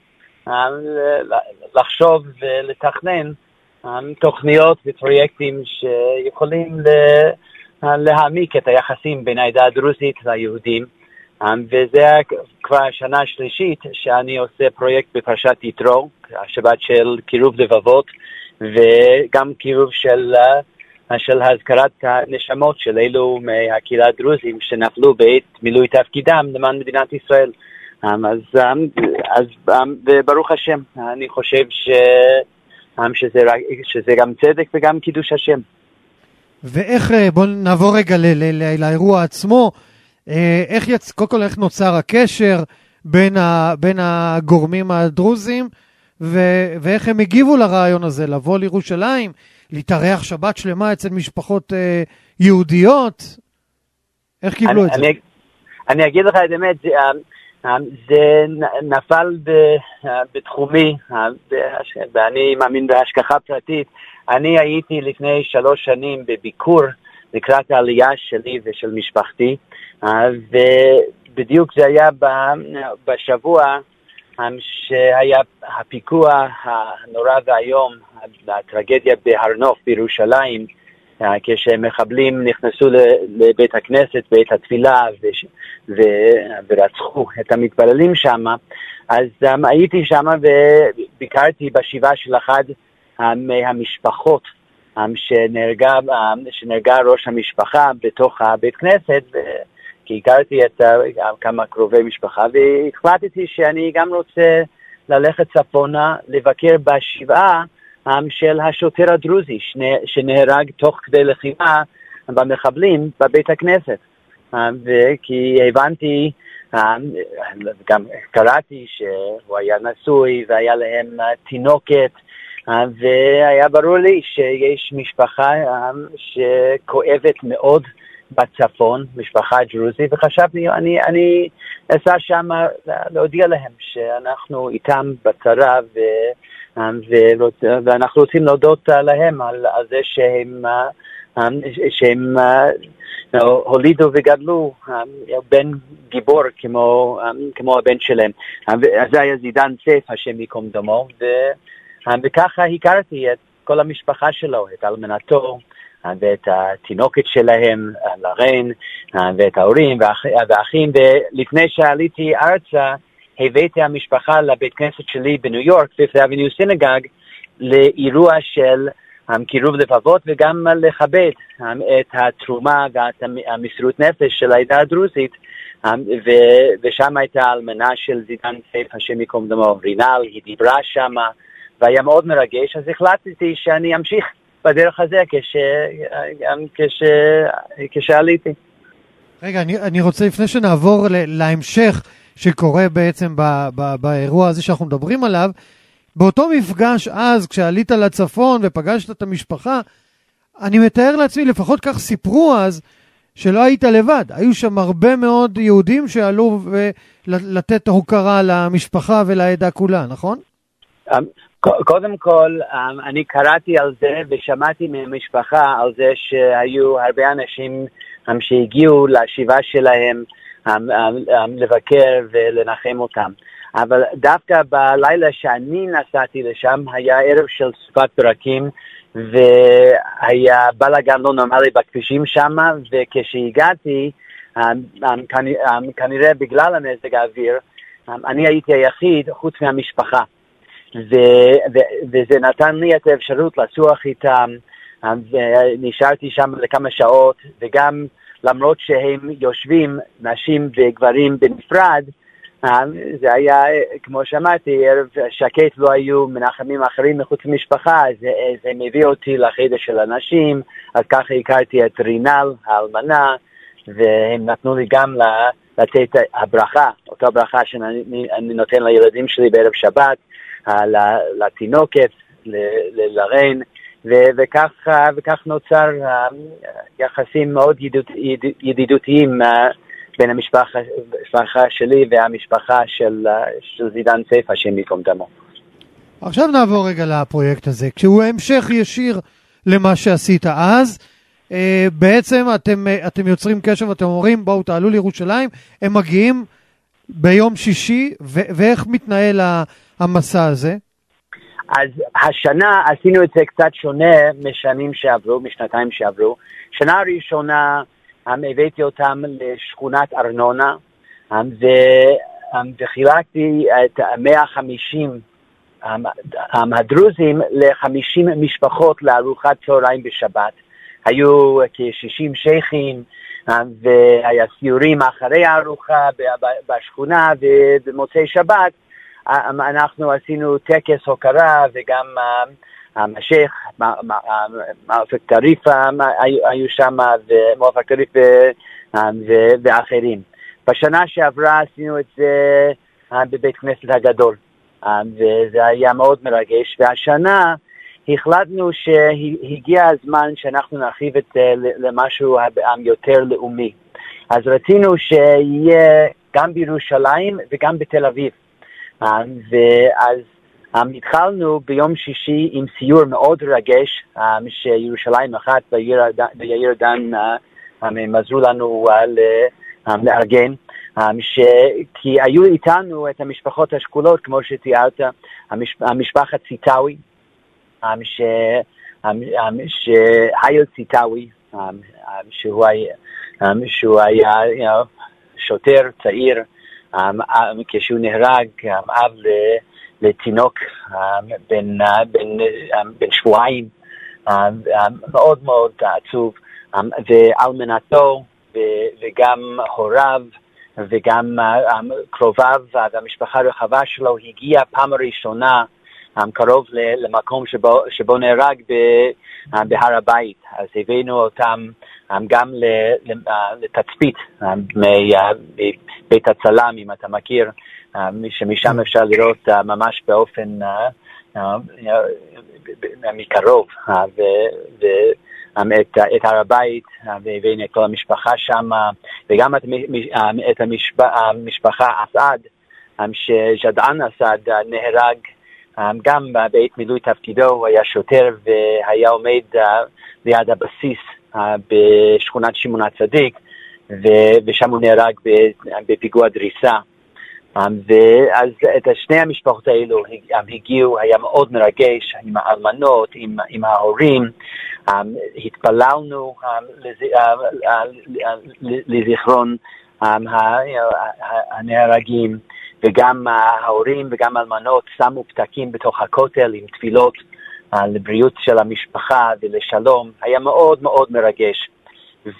S6: לחשוב ולתכנן תוכניות ופרויקטים שיכולים להעמיק את היחסים בין העדה הדרוזית ליהודים, וזה כבר השנה השלישית שאני עושה פרויקט בפרשת יתרו, השבת של קירוב לבבות, וגם קירוב של, של הזכרת הנשמות של אלו מהקהילה הדרוזים שנפלו בעת מילוי תפקידם למען מדינת ישראל. אז, אז ברוך השם, אני חושב ש, שזה, שזה גם צדק וגם קידוש השם.
S2: ואיך, בוא נעבור רגע ל, ל, לאירוע עצמו, איך יצ... קודם כל איך נוצר הקשר בין, ה, בין הגורמים הדרוזים, ו... ואיך הם הגיבו לרעיון הזה, לבוא לירושלים, להתארח שבת שלמה אצל משפחות אה, יהודיות? איך קיבלו
S6: אני,
S2: את זה?
S6: אני, אני אגיד לך את האמת, זה, זה נפל ב, בתחומי, ואני מאמין בהשגחה פרטית. אני הייתי לפני שלוש שנים בביקור לקראת העלייה שלי ושל משפחתי, ובדיוק זה היה בשבוע שהיה הפיגוע הנורא והיום, הטרגדיה בהר נוף בירושלים, כשמחבלים נכנסו לבית הכנסת בעת התפילה ורצחו את המתפללים שם. אז הייתי שם וביקרתי בשבעה של אחד מהמשפחות שנהרגה, שנהרגה ראש המשפחה בתוך הבית כנסת, כי הכרתי את כמה קרובי משפחה, והחלטתי שאני גם רוצה ללכת צפונה, לבקר בשבעה של השוטר הדרוזי שנהרג תוך כדי לחימה במחבלים בבית הכנסת. כי הבנתי, גם קראתי שהוא היה נשוי והיה להם תינוקת, והיה ברור לי שיש משפחה שכואבת מאוד בצפון, משפחה דרוזית, וחשבתי, אני, אני אסע שם להודיע להם שאנחנו איתם בצרה, ו, ו, ואנחנו רוצים להודות להם על, על זה שהם, שהם הולידו וגדלו בן גיבור כמו, כמו הבן שלהם. זה היה זידן סייף, השם יקום דמו, ו, וככה הכרתי את כל המשפחה שלו, את אלמנתו, ואת התינוקת שלהם, לרן, ואת ההורים והאחים, ולפני שעליתי ארצה, הבאתי המשפחה לבית כנסת שלי בניו יורק, פיפת אבניו סינגאג, לאירוע של קירוב לבבות, וגם לכבד את התרומה ואת המסירות נפש של העדה הדרוזית, ושם הייתה האלמנה של זידן סייף, השם יקום דמו, רינל, היא דיברה שם, והיה מאוד מרגש, אז החלטתי שאני אמשיך בדרך הזה כש, כש, כשעליתי.
S2: רגע, אני, אני רוצה לפני שנעבור ל, להמשך שקורה בעצם ב, ב, באירוע הזה שאנחנו מדברים עליו, באותו מפגש אז, כשעלית לצפון ופגשת את המשפחה, אני מתאר לעצמי, לפחות כך סיפרו אז, שלא היית לבד. היו שם הרבה מאוד יהודים שעלו לתת הוקרה למשפחה ולעדה כולה, נכון?
S6: קודם כל, אני קראתי על זה ושמעתי מהמשפחה על זה שהיו הרבה אנשים שהגיעו לשבעה שלהם לבקר ולנחם אותם. אבל דווקא בלילה שאני נסעתי לשם היה ערב של סופת ברקים, והיה בלגן לא נורמלי בכבישים שם, וכשהגעתי, כנראה בגלל המזג האוויר, אני הייתי היחיד חוץ מהמשפחה. ו- ו- וזה נתן לי את האפשרות לצוח איתם, ונשארתי שם לכמה שעות, וגם למרות שהם יושבים, נשים וגברים בנפרד, זה היה, כמו שמעתי, ערב שקט, לא היו מנחמים אחרים מחוץ למשפחה, זה, זה מביא אותי לחדר של אנשים, אז ככה הכרתי את רינל, האלמנה, והם נתנו לי גם לתת הברכה, אותה ברכה שאני נותן לילדים שלי בערב שבת, לתינוקת, לרן, וכך, וכך נוצר יחסים מאוד ידידותיים בין המשפחה שלי והמשפחה של, של זידן סייף, השם יקום דמו.
S2: עכשיו נעבור רגע לפרויקט הזה, כשהוא המשך ישיר למה שעשית אז, בעצם אתם, אתם יוצרים קשר ואתם אומרים בואו תעלו לירושלים, הם מגיעים ביום שישי, ו- ואיך מתנהל המסע הזה?
S6: אז השנה עשינו את זה קצת שונה משנים שעברו, משנתיים שעברו. שנה הראשונה הבאתי אותם לשכונת ארנונה, וחילקתי את מאה וחמישים הדרוזים ל-חמישים משפחות לארוחת צהריים בשבת. היו כ-שישים שייכים, והיה סיורים אחרי הארוחה בשכונה, ובמוצאי שבת אנחנו עשינו טקס הוקרה, וגם המשך, מאופק טריפה היו שם, ומאופק טריף ואחרים. בשנה שעברה עשינו את זה בבית כנסת הגדול, וזה היה מאוד מרגש, והשנה החלטנו שהגיע הזמן שאנחנו נרחיב את זה למשהו יותר לאומי. אז רצינו שיהיה גם בירושלים וגם בתל אביב. ואז התחלנו ביום שישי עם סיור מאוד רגש, שירושלים אחת ויאיר דן הם עזרו לנו לארגן, כי היו איתנו את המשפחות השכולות, כמו שתיארת, המשפחת ציטאווי, שהייל ציטאווי, שהוא היה שוטר צעיר, כשהוא נהרג, אב לתינוק בן שבועיים, מאוד מאוד עצוב, ואלמנתו וגם הוריו וגם קרוביו והמשפחה הרחבה שלו הגיעה פעם ראשונה קרוב למקום שבו, שבו נהרג בהר הבית. אז הבאנו אותם גם לתצפית מבית הצלם, אם אתה מכיר, שמשם אפשר לראות ממש באופן מקרוב את הר הבית, והבאנו את כל המשפחה שם, וגם את המשפחה אסעד, שג'דעאן אסעד נהרג גם בעת מילוי תפקידו. הוא היה שוטר והיה עומד ליד הבסיס בשכונת שמעון הצדיק, ושם הוא נהרג בפיגוע דריסה. ואז את שני המשפחות האלו הגיעו, היה מאוד מרגש, עם האלמנות, עם, עם ההורים, התפללנו לזיכרון הנהרגים, וגם ההורים וגם האלמנות שמו פתקים בתוך הכותל עם תפילות לבריאות של המשפחה ולשלום. היה מאוד מאוד מרגש. ו,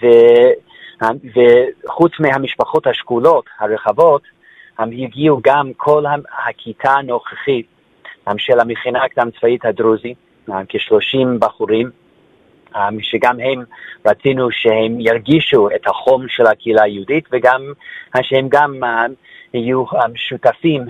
S6: וחוץ מהמשפחות השכולות הרחבות, הם הגיעו גם כל הכיתה הנוכחית של המכינה הקדם צבאית הדרוזי, כ-שלושים בחורים, שגם הם רצינו שהם ירגישו את החום של הקהילה היהודית, וגם שהם גם יהיו שותפים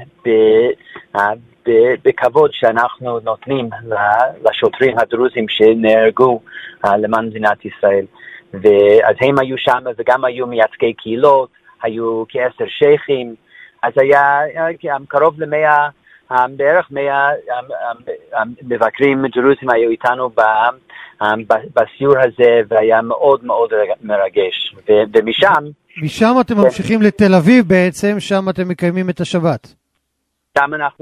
S6: בכבוד שאנחנו נותנים לשוטרים הדרוזים שנהרגו למען מדינת ישראל. ואז הם היו שם, וגם היו מייצגי קהילות, היו כעשר שייכים. אז היה קרוב למאה, בערך מאה מבקרים דרוזים היו איתנו בסיור הזה, והיה מאוד מאוד מרגש. ומשם...
S2: משם אתם ממשיכים לתל אביב בעצם, שם אתם מקיימים את השבת.
S6: שם אנחנו,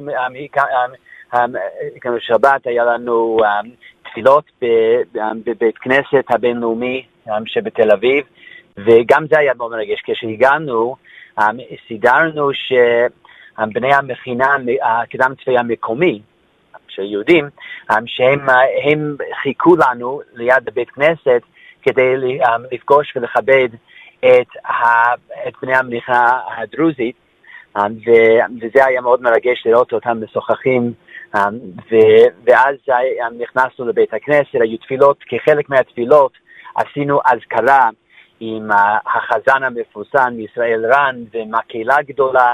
S6: בשבת היה לנו תפילות בבית כנסת הבינלאומי שבתל אביב, וגם זה היה מאוד מרגש. כשהגענו, סידרנו שבני המכינה הקדם צבאי המקומי, של יהודים, שהם הם חיכו לנו ליד בית כנסת כדי לפגוש ולכבד את, את בני המכינה הדרוזית, וזה היה מאוד מרגש לראות אותם משוחחים, ואז נכנסנו לבית הכנסת, היו תפילות, כחלק מהתפילות עשינו אזכרה עם החזן המפורסם ישראל רן ומקהלה גדולה,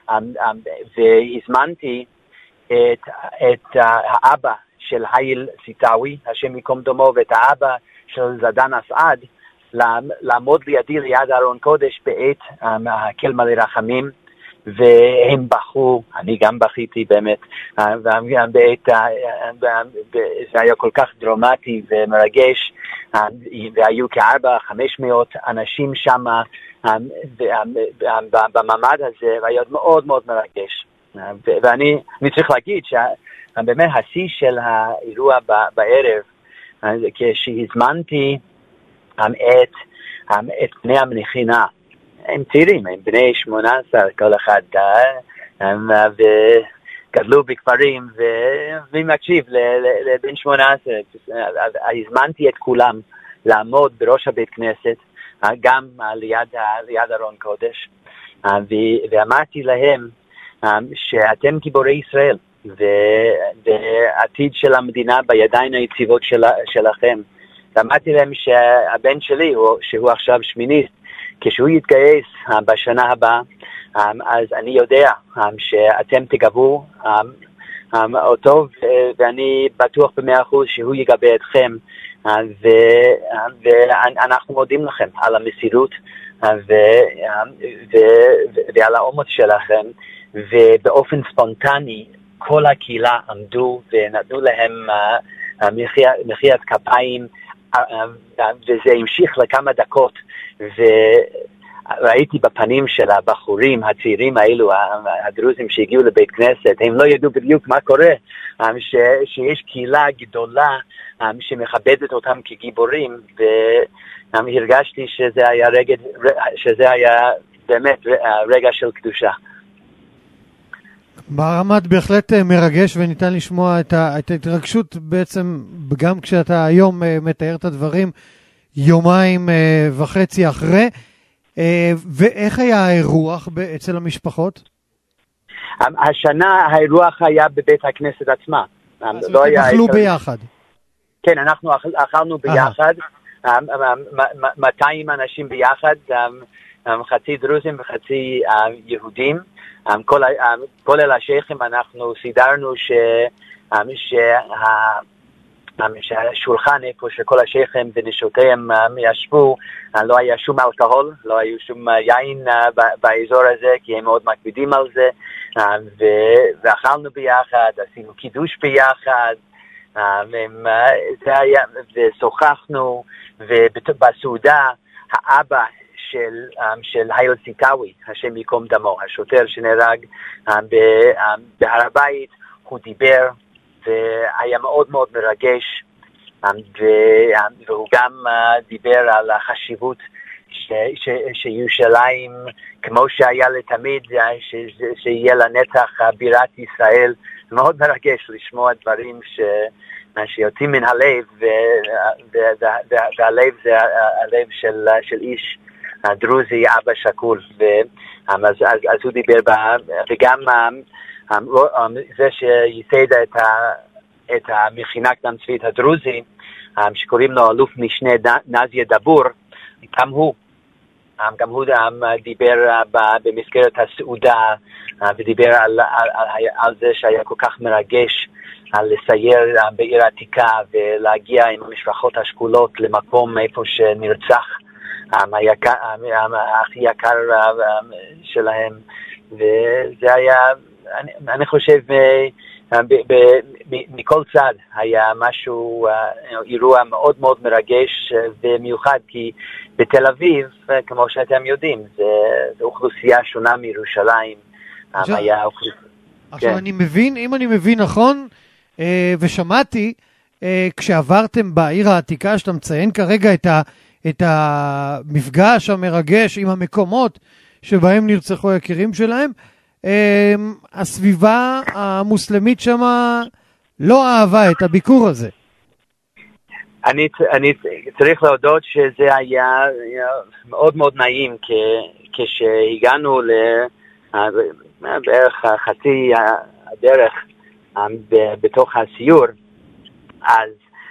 S6: והזמנתי את, את האבא של הייל סיטאווי, השם יקום דמו, ואת האבא של זדן אסעד, לעמוד לידי ליד ארון קודש בעת הקל מלא רחמים, והם בכו, אני גם בכיתי באמת, בעת, זה היה כל כך דרמטי ומרגש, והיו כארבע, חמש מאות אנשים שם בממד הזה, והיה מאוד מאוד מרגש. ואני צריך להגיד שבאמת השיא של האירוע בערב, כשהזמנתי את, את בני המכינה, הם צעירים, הם בני שמונה עשרה, כל אחד, הם גדלו בכפרים, ומקשיב לבן שמונה עשרה, הזמנתי את כולם לעמוד בראש הבית כנסת, גם ליד, ליד ארון קודש, ואמרתי להם שאתם גיבורי ישראל, והעתיד של המדינה בידיים היציבות של, שלכם. ואמרתי להם שהבן שלי, שהוא עכשיו שמיניסט, כשהוא יתגייס בשנה הבאה, אז אני יודע שאתם תגבו אותו, ואני בטוח במאה אחוז שהוא יגבה אתכם, ואנחנו מודים לכם על המסירות ועל האומץ שלכם, ובאופן ספונטני כל הקהילה עמדו ונתנו להם מחיית כפיים, וזה המשיך לכמה דקות, וראיתי בפנים של הבחורים הצעירים האלו, הדרוזים שהגיעו לבית כנסת, הם לא ידעו בדיוק מה קורה, שיש קהילה גדולה שמכבדת אותם כגיבורים, והרגשתי שזה היה רגע, שזה היה באמת רגע של קדושה.
S2: ברמת בהחלט מרגש, וניתן לשמוע את, ה, את ההתרגשות בעצם, גם כשאתה היום מתאר את הדברים יומיים וחצי אחרי. ואיך היה האירוח אצל המשפחות?
S6: השנה האירוח היה בבית הכנסת עצמה,
S2: אז אתם אכלו ביחד.
S6: כן, אנחנו אכלנו ביחד, מאתיים אנשים ביחד, חצי דרוזים וחצי יהודים. כל אלה השייכים אנחנו סידרנו שהשולחן איפה שכל השייכים ונשותיהם ישבו, לא היה שום אלכוהול, לא היה שום יין באזור הזה, כי הם מאוד מקפידים על זה, ואכלנו ביחד, עשינו קידוש ביחד, ושוחחנו, ובסעודה האבא של, של הייל סיקאווי, השם יקום דמו, השוטר שנהרג בהר הבית, הוא דיבר והיה מאוד מאוד מרגש, והוא גם דיבר על החשיבות שירושלים, כמו שהיה לתמיד, שיהיה לנצח בירת ישראל. מאוד מרגש לשמוע דברים שיוצאים מן הלב, והלב זה הלב של איש דרוזי, אבא שקול, אז הוא דיבר, וגם זה שייסד את המכינה קדם צבאית הדרוזי, שקוראים לו אלוף משנה נזיה דבור, גם הוא, גם הוא דיבר במסגרת הסעודה, ודיבר על, על, על, על זה שהיה כל כך מרגש לסייר בעיר העתיקה ולהגיע עם המשפחות השכולות למקום איפה שנרצח הכי יקר שלהם, וזה היה, אני, אני חושב, מכל צד היה משהו, אירוע מאוד מאוד מרגש במיוחד, כי בתל אביב, כמו שאתם יודעים, זה, זה אוכלוסייה שונה מירושלים.
S2: עכשיו, עכשיו אני מבין, אם אני מבין נכון, ושמעתי, כשעברתם בעיר העתיקה, שאתה מציין כרגע את ה... את המפגש המרגש עם המקומות שבהם נרצחו היקירים שלהם, הסביבה המוסלמית שמה לא אהבה את הביקור הזה.
S6: אני, אני צריך להודות שזה היה מאוד מאוד נעים, כשהגענו בערך חצי הדרך בתוך הסיור, אז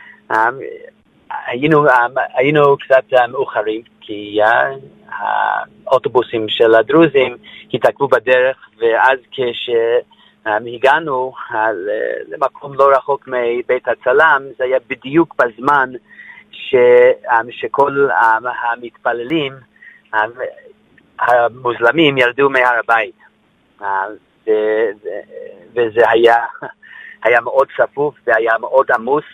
S6: היינו, היינו קצת מאוחרים, כי האוטובוסים של הדרוזים התעכבו בדרך, ואז כשהגענו למקום לא רחוק מבית הצלם, זה היה בדיוק בזמן שכל המתפללים המוסלמים ירדו מהר הבית, וזה היה, היה מאוד צפוף והיה מאוד עמוס,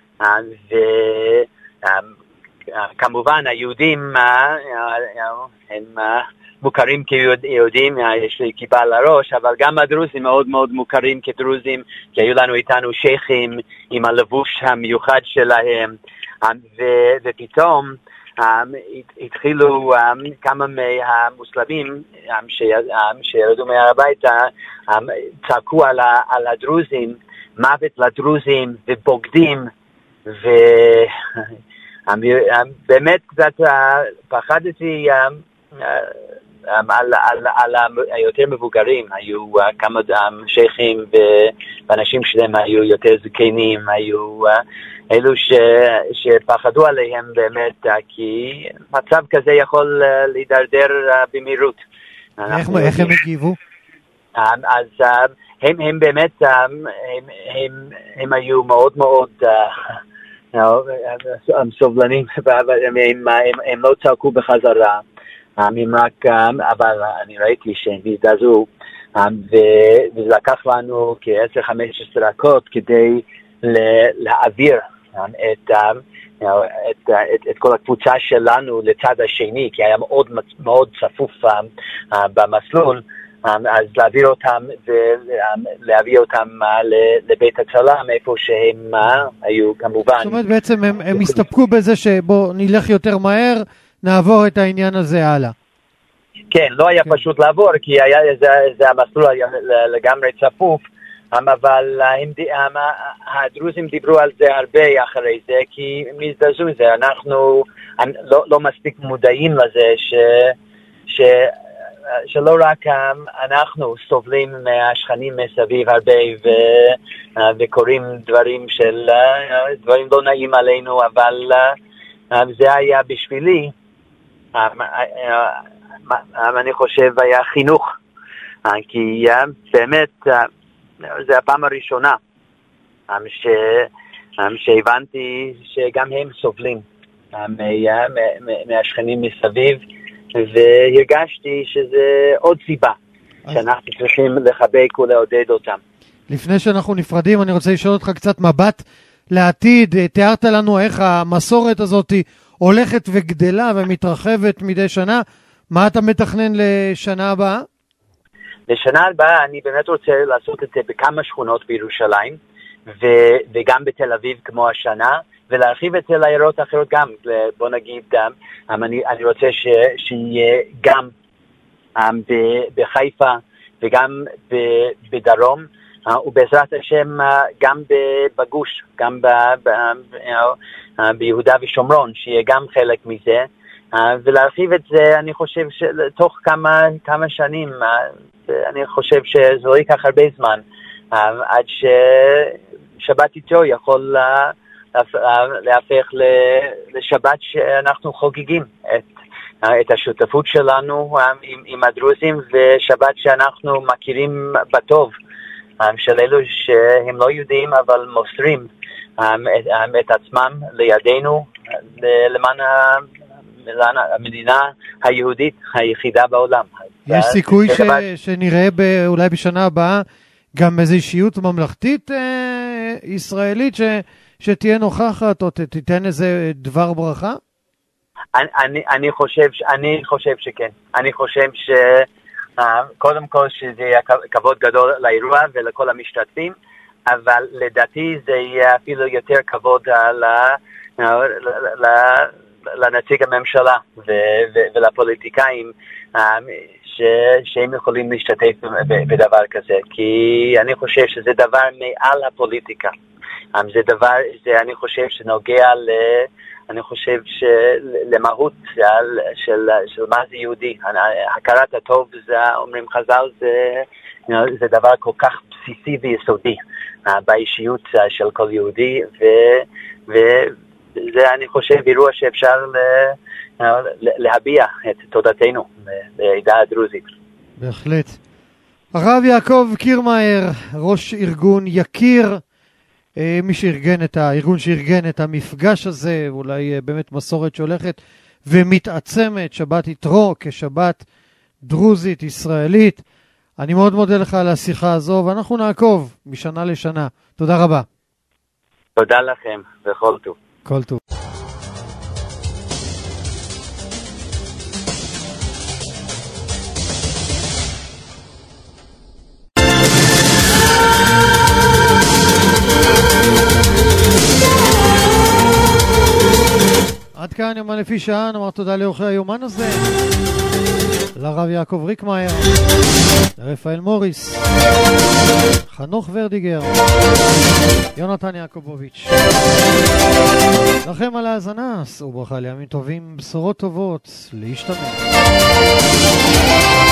S6: וכמובן היהודים הם מוכרים כיהודים, יש לי כיפה על הראש, אבל גם הדרוזים מאוד מאוד מוכרים כדרוזים, כי היו לנו איתנו שייכים עם הלבוש המיוחד שלהם, ופתאום התחילו כמה מהמוסלמים שירדו מהר הביתה, צעקו על הדרוזים, מוות לדרוזים ובוגדים, ובאמת קצת פחדתי על היותר מבוגרים, היו כמה שייכים ואנשים שלהם היו יותר זקנים, היו אלו שפחדו עליהם באמת, כי מצב כזה יכול להידרדר במהירות.
S2: איך הם הגיבו?
S6: אז הם, הם באמת, הם, הם, הם היו מאוד מאוד סובלנים, הם, הם, הם לא צעקו בחזרה, הם רק, אבל אני ראיתי שהם הזדעזעו, וזה לקח לנו כ-עשר חמש עשרה דקות כדי להעביר את, את, את, את כל הקבוצה שלנו לצד השני, כי היה מאוד, מאוד צפוף במסלול, אז להעביר אותם ולהביא אותם לבית הצלם, איפה שהם היו כמובן. זאת אומרת,
S2: בעצם הם, הם הסתפקו בזה שבוא נלך יותר מהר, נעבור את העניין הזה הלאה.
S6: כן, לא היה כן. פשוט לעבור, כי היה, זה, זה המסלול היה לגמרי צפוף, אבל הם, הדרוזים דיברו על זה הרבה אחרי זה, כי הם הזדעזעו מזה. אנחנו לא, לא מספיק מודעים לזה ש... ש שלא רק אנחנו סובלים מהשכנים מסביב הרבה ו, וקוראים דברים של דברים לא נעים עלינו, אבל זה היה בשבילי, אני חושב היה חינוך, כי באמת זה הפעם הראשונה ש, שהבנתי שגם הם סובלים מהשכנים מסביב, והרגשתי שזה עוד סיבה שאנחנו צריכים לחבק ולעודד אותם.
S2: לפני שאנחנו נפרדים, אני רוצה לשאול אותך קצת מבט לעתיד. תיארת לנו איך המסורת הזאת הולכת וגדלה ומתרחבת מדי שנה. מה אתה מתכנן לשנה הבאה?
S6: לשנה הבאה אני באמת רוצה לעשות את זה בכמה שכונות בירושלים, ו- וגם בתל אביב כמו השנה, ולהרחיב את זה לעיירות אחרות גם. בוא נגיד, אני, אני רוצה ש- שיהיה גם ב- בחיפה וגם ב- בדרום, ובעזרת השם גם בגוש, גם ב- ב- ביהודה ושומרון, שיהיה גם חלק מזה, ולהרחיב את זה, אני חושב שתוך כמה, כמה שנים, אני חושב שזה לא ייקח הרבה זמן, עד ששבת איתו יכול להפך לשבת שאנחנו חוגגים את, את השותפות שלנו עם, עם הדרוזים, ושבת שאנחנו מכירים בטוב, של אלו שהם לא יודעים אבל מוסרים את, את עצמם לידינו למען המדינה היהודית היחידה בעולם.
S2: יש סיכוי ש... שנראה ב... אולי בשנה הבאה גם איזו אישיות ממלכתית אה, ישראלית ש... שתהיה נוכחת או תיתן איזה דבר ברכה?
S6: אני, אני, אני, חושב, אני חושב שכן. אני חושב שקודם כל שזה יהיה כבוד גדול לאירוע ולכל המשתתפים, אבל לדעתי זה יהיה אפילו יותר כבוד ל... ל... לנציג הממשלה ו- ו- ולפוליטיקאים ש- שהם יכולים להשתתף בדבר כזה, כי אני חושב שזה דבר מעל הפוליטיקה. זה דבר, זה אני חושב שנוגע ל... אני חושב שלמהות של, של, של מה זה יהודי. הכרת הטוב, זה, אומרים חז"ל, זה, זה דבר כל כך בסיסי ויסודי באישיות של כל יהודי, ו... ו זה אני חושב אירוע שאפשר להביע את תודתנו לעדה הדרוזית.
S2: בהחלט. הרב יעקב קירמאייר, ראש ארגון יקיר, מי שארגן את הארגון שארגן את המפגש הזה, אולי באמת מסורת שהולכת ומתעצמת, שבת יתרו כשבת דרוזית ישראלית. אני מאוד מודה לך על השיחה הזו, ואנחנו נעקוב משנה לשנה. תודה רבה.
S6: תודה לכם, וכל טוב.
S2: כל טוב. עד כאן יומן לפי שעה. נאמר תודה לאורחי היומן הזה, לרב יעקב ריקמאייר, לרפאל מוריס, חנוך ורדיגר, יונתן יעקובוביץ'. לכם על ההאזנה, שאו ברכה לימים טובים, בשורות טובות, להשתמע.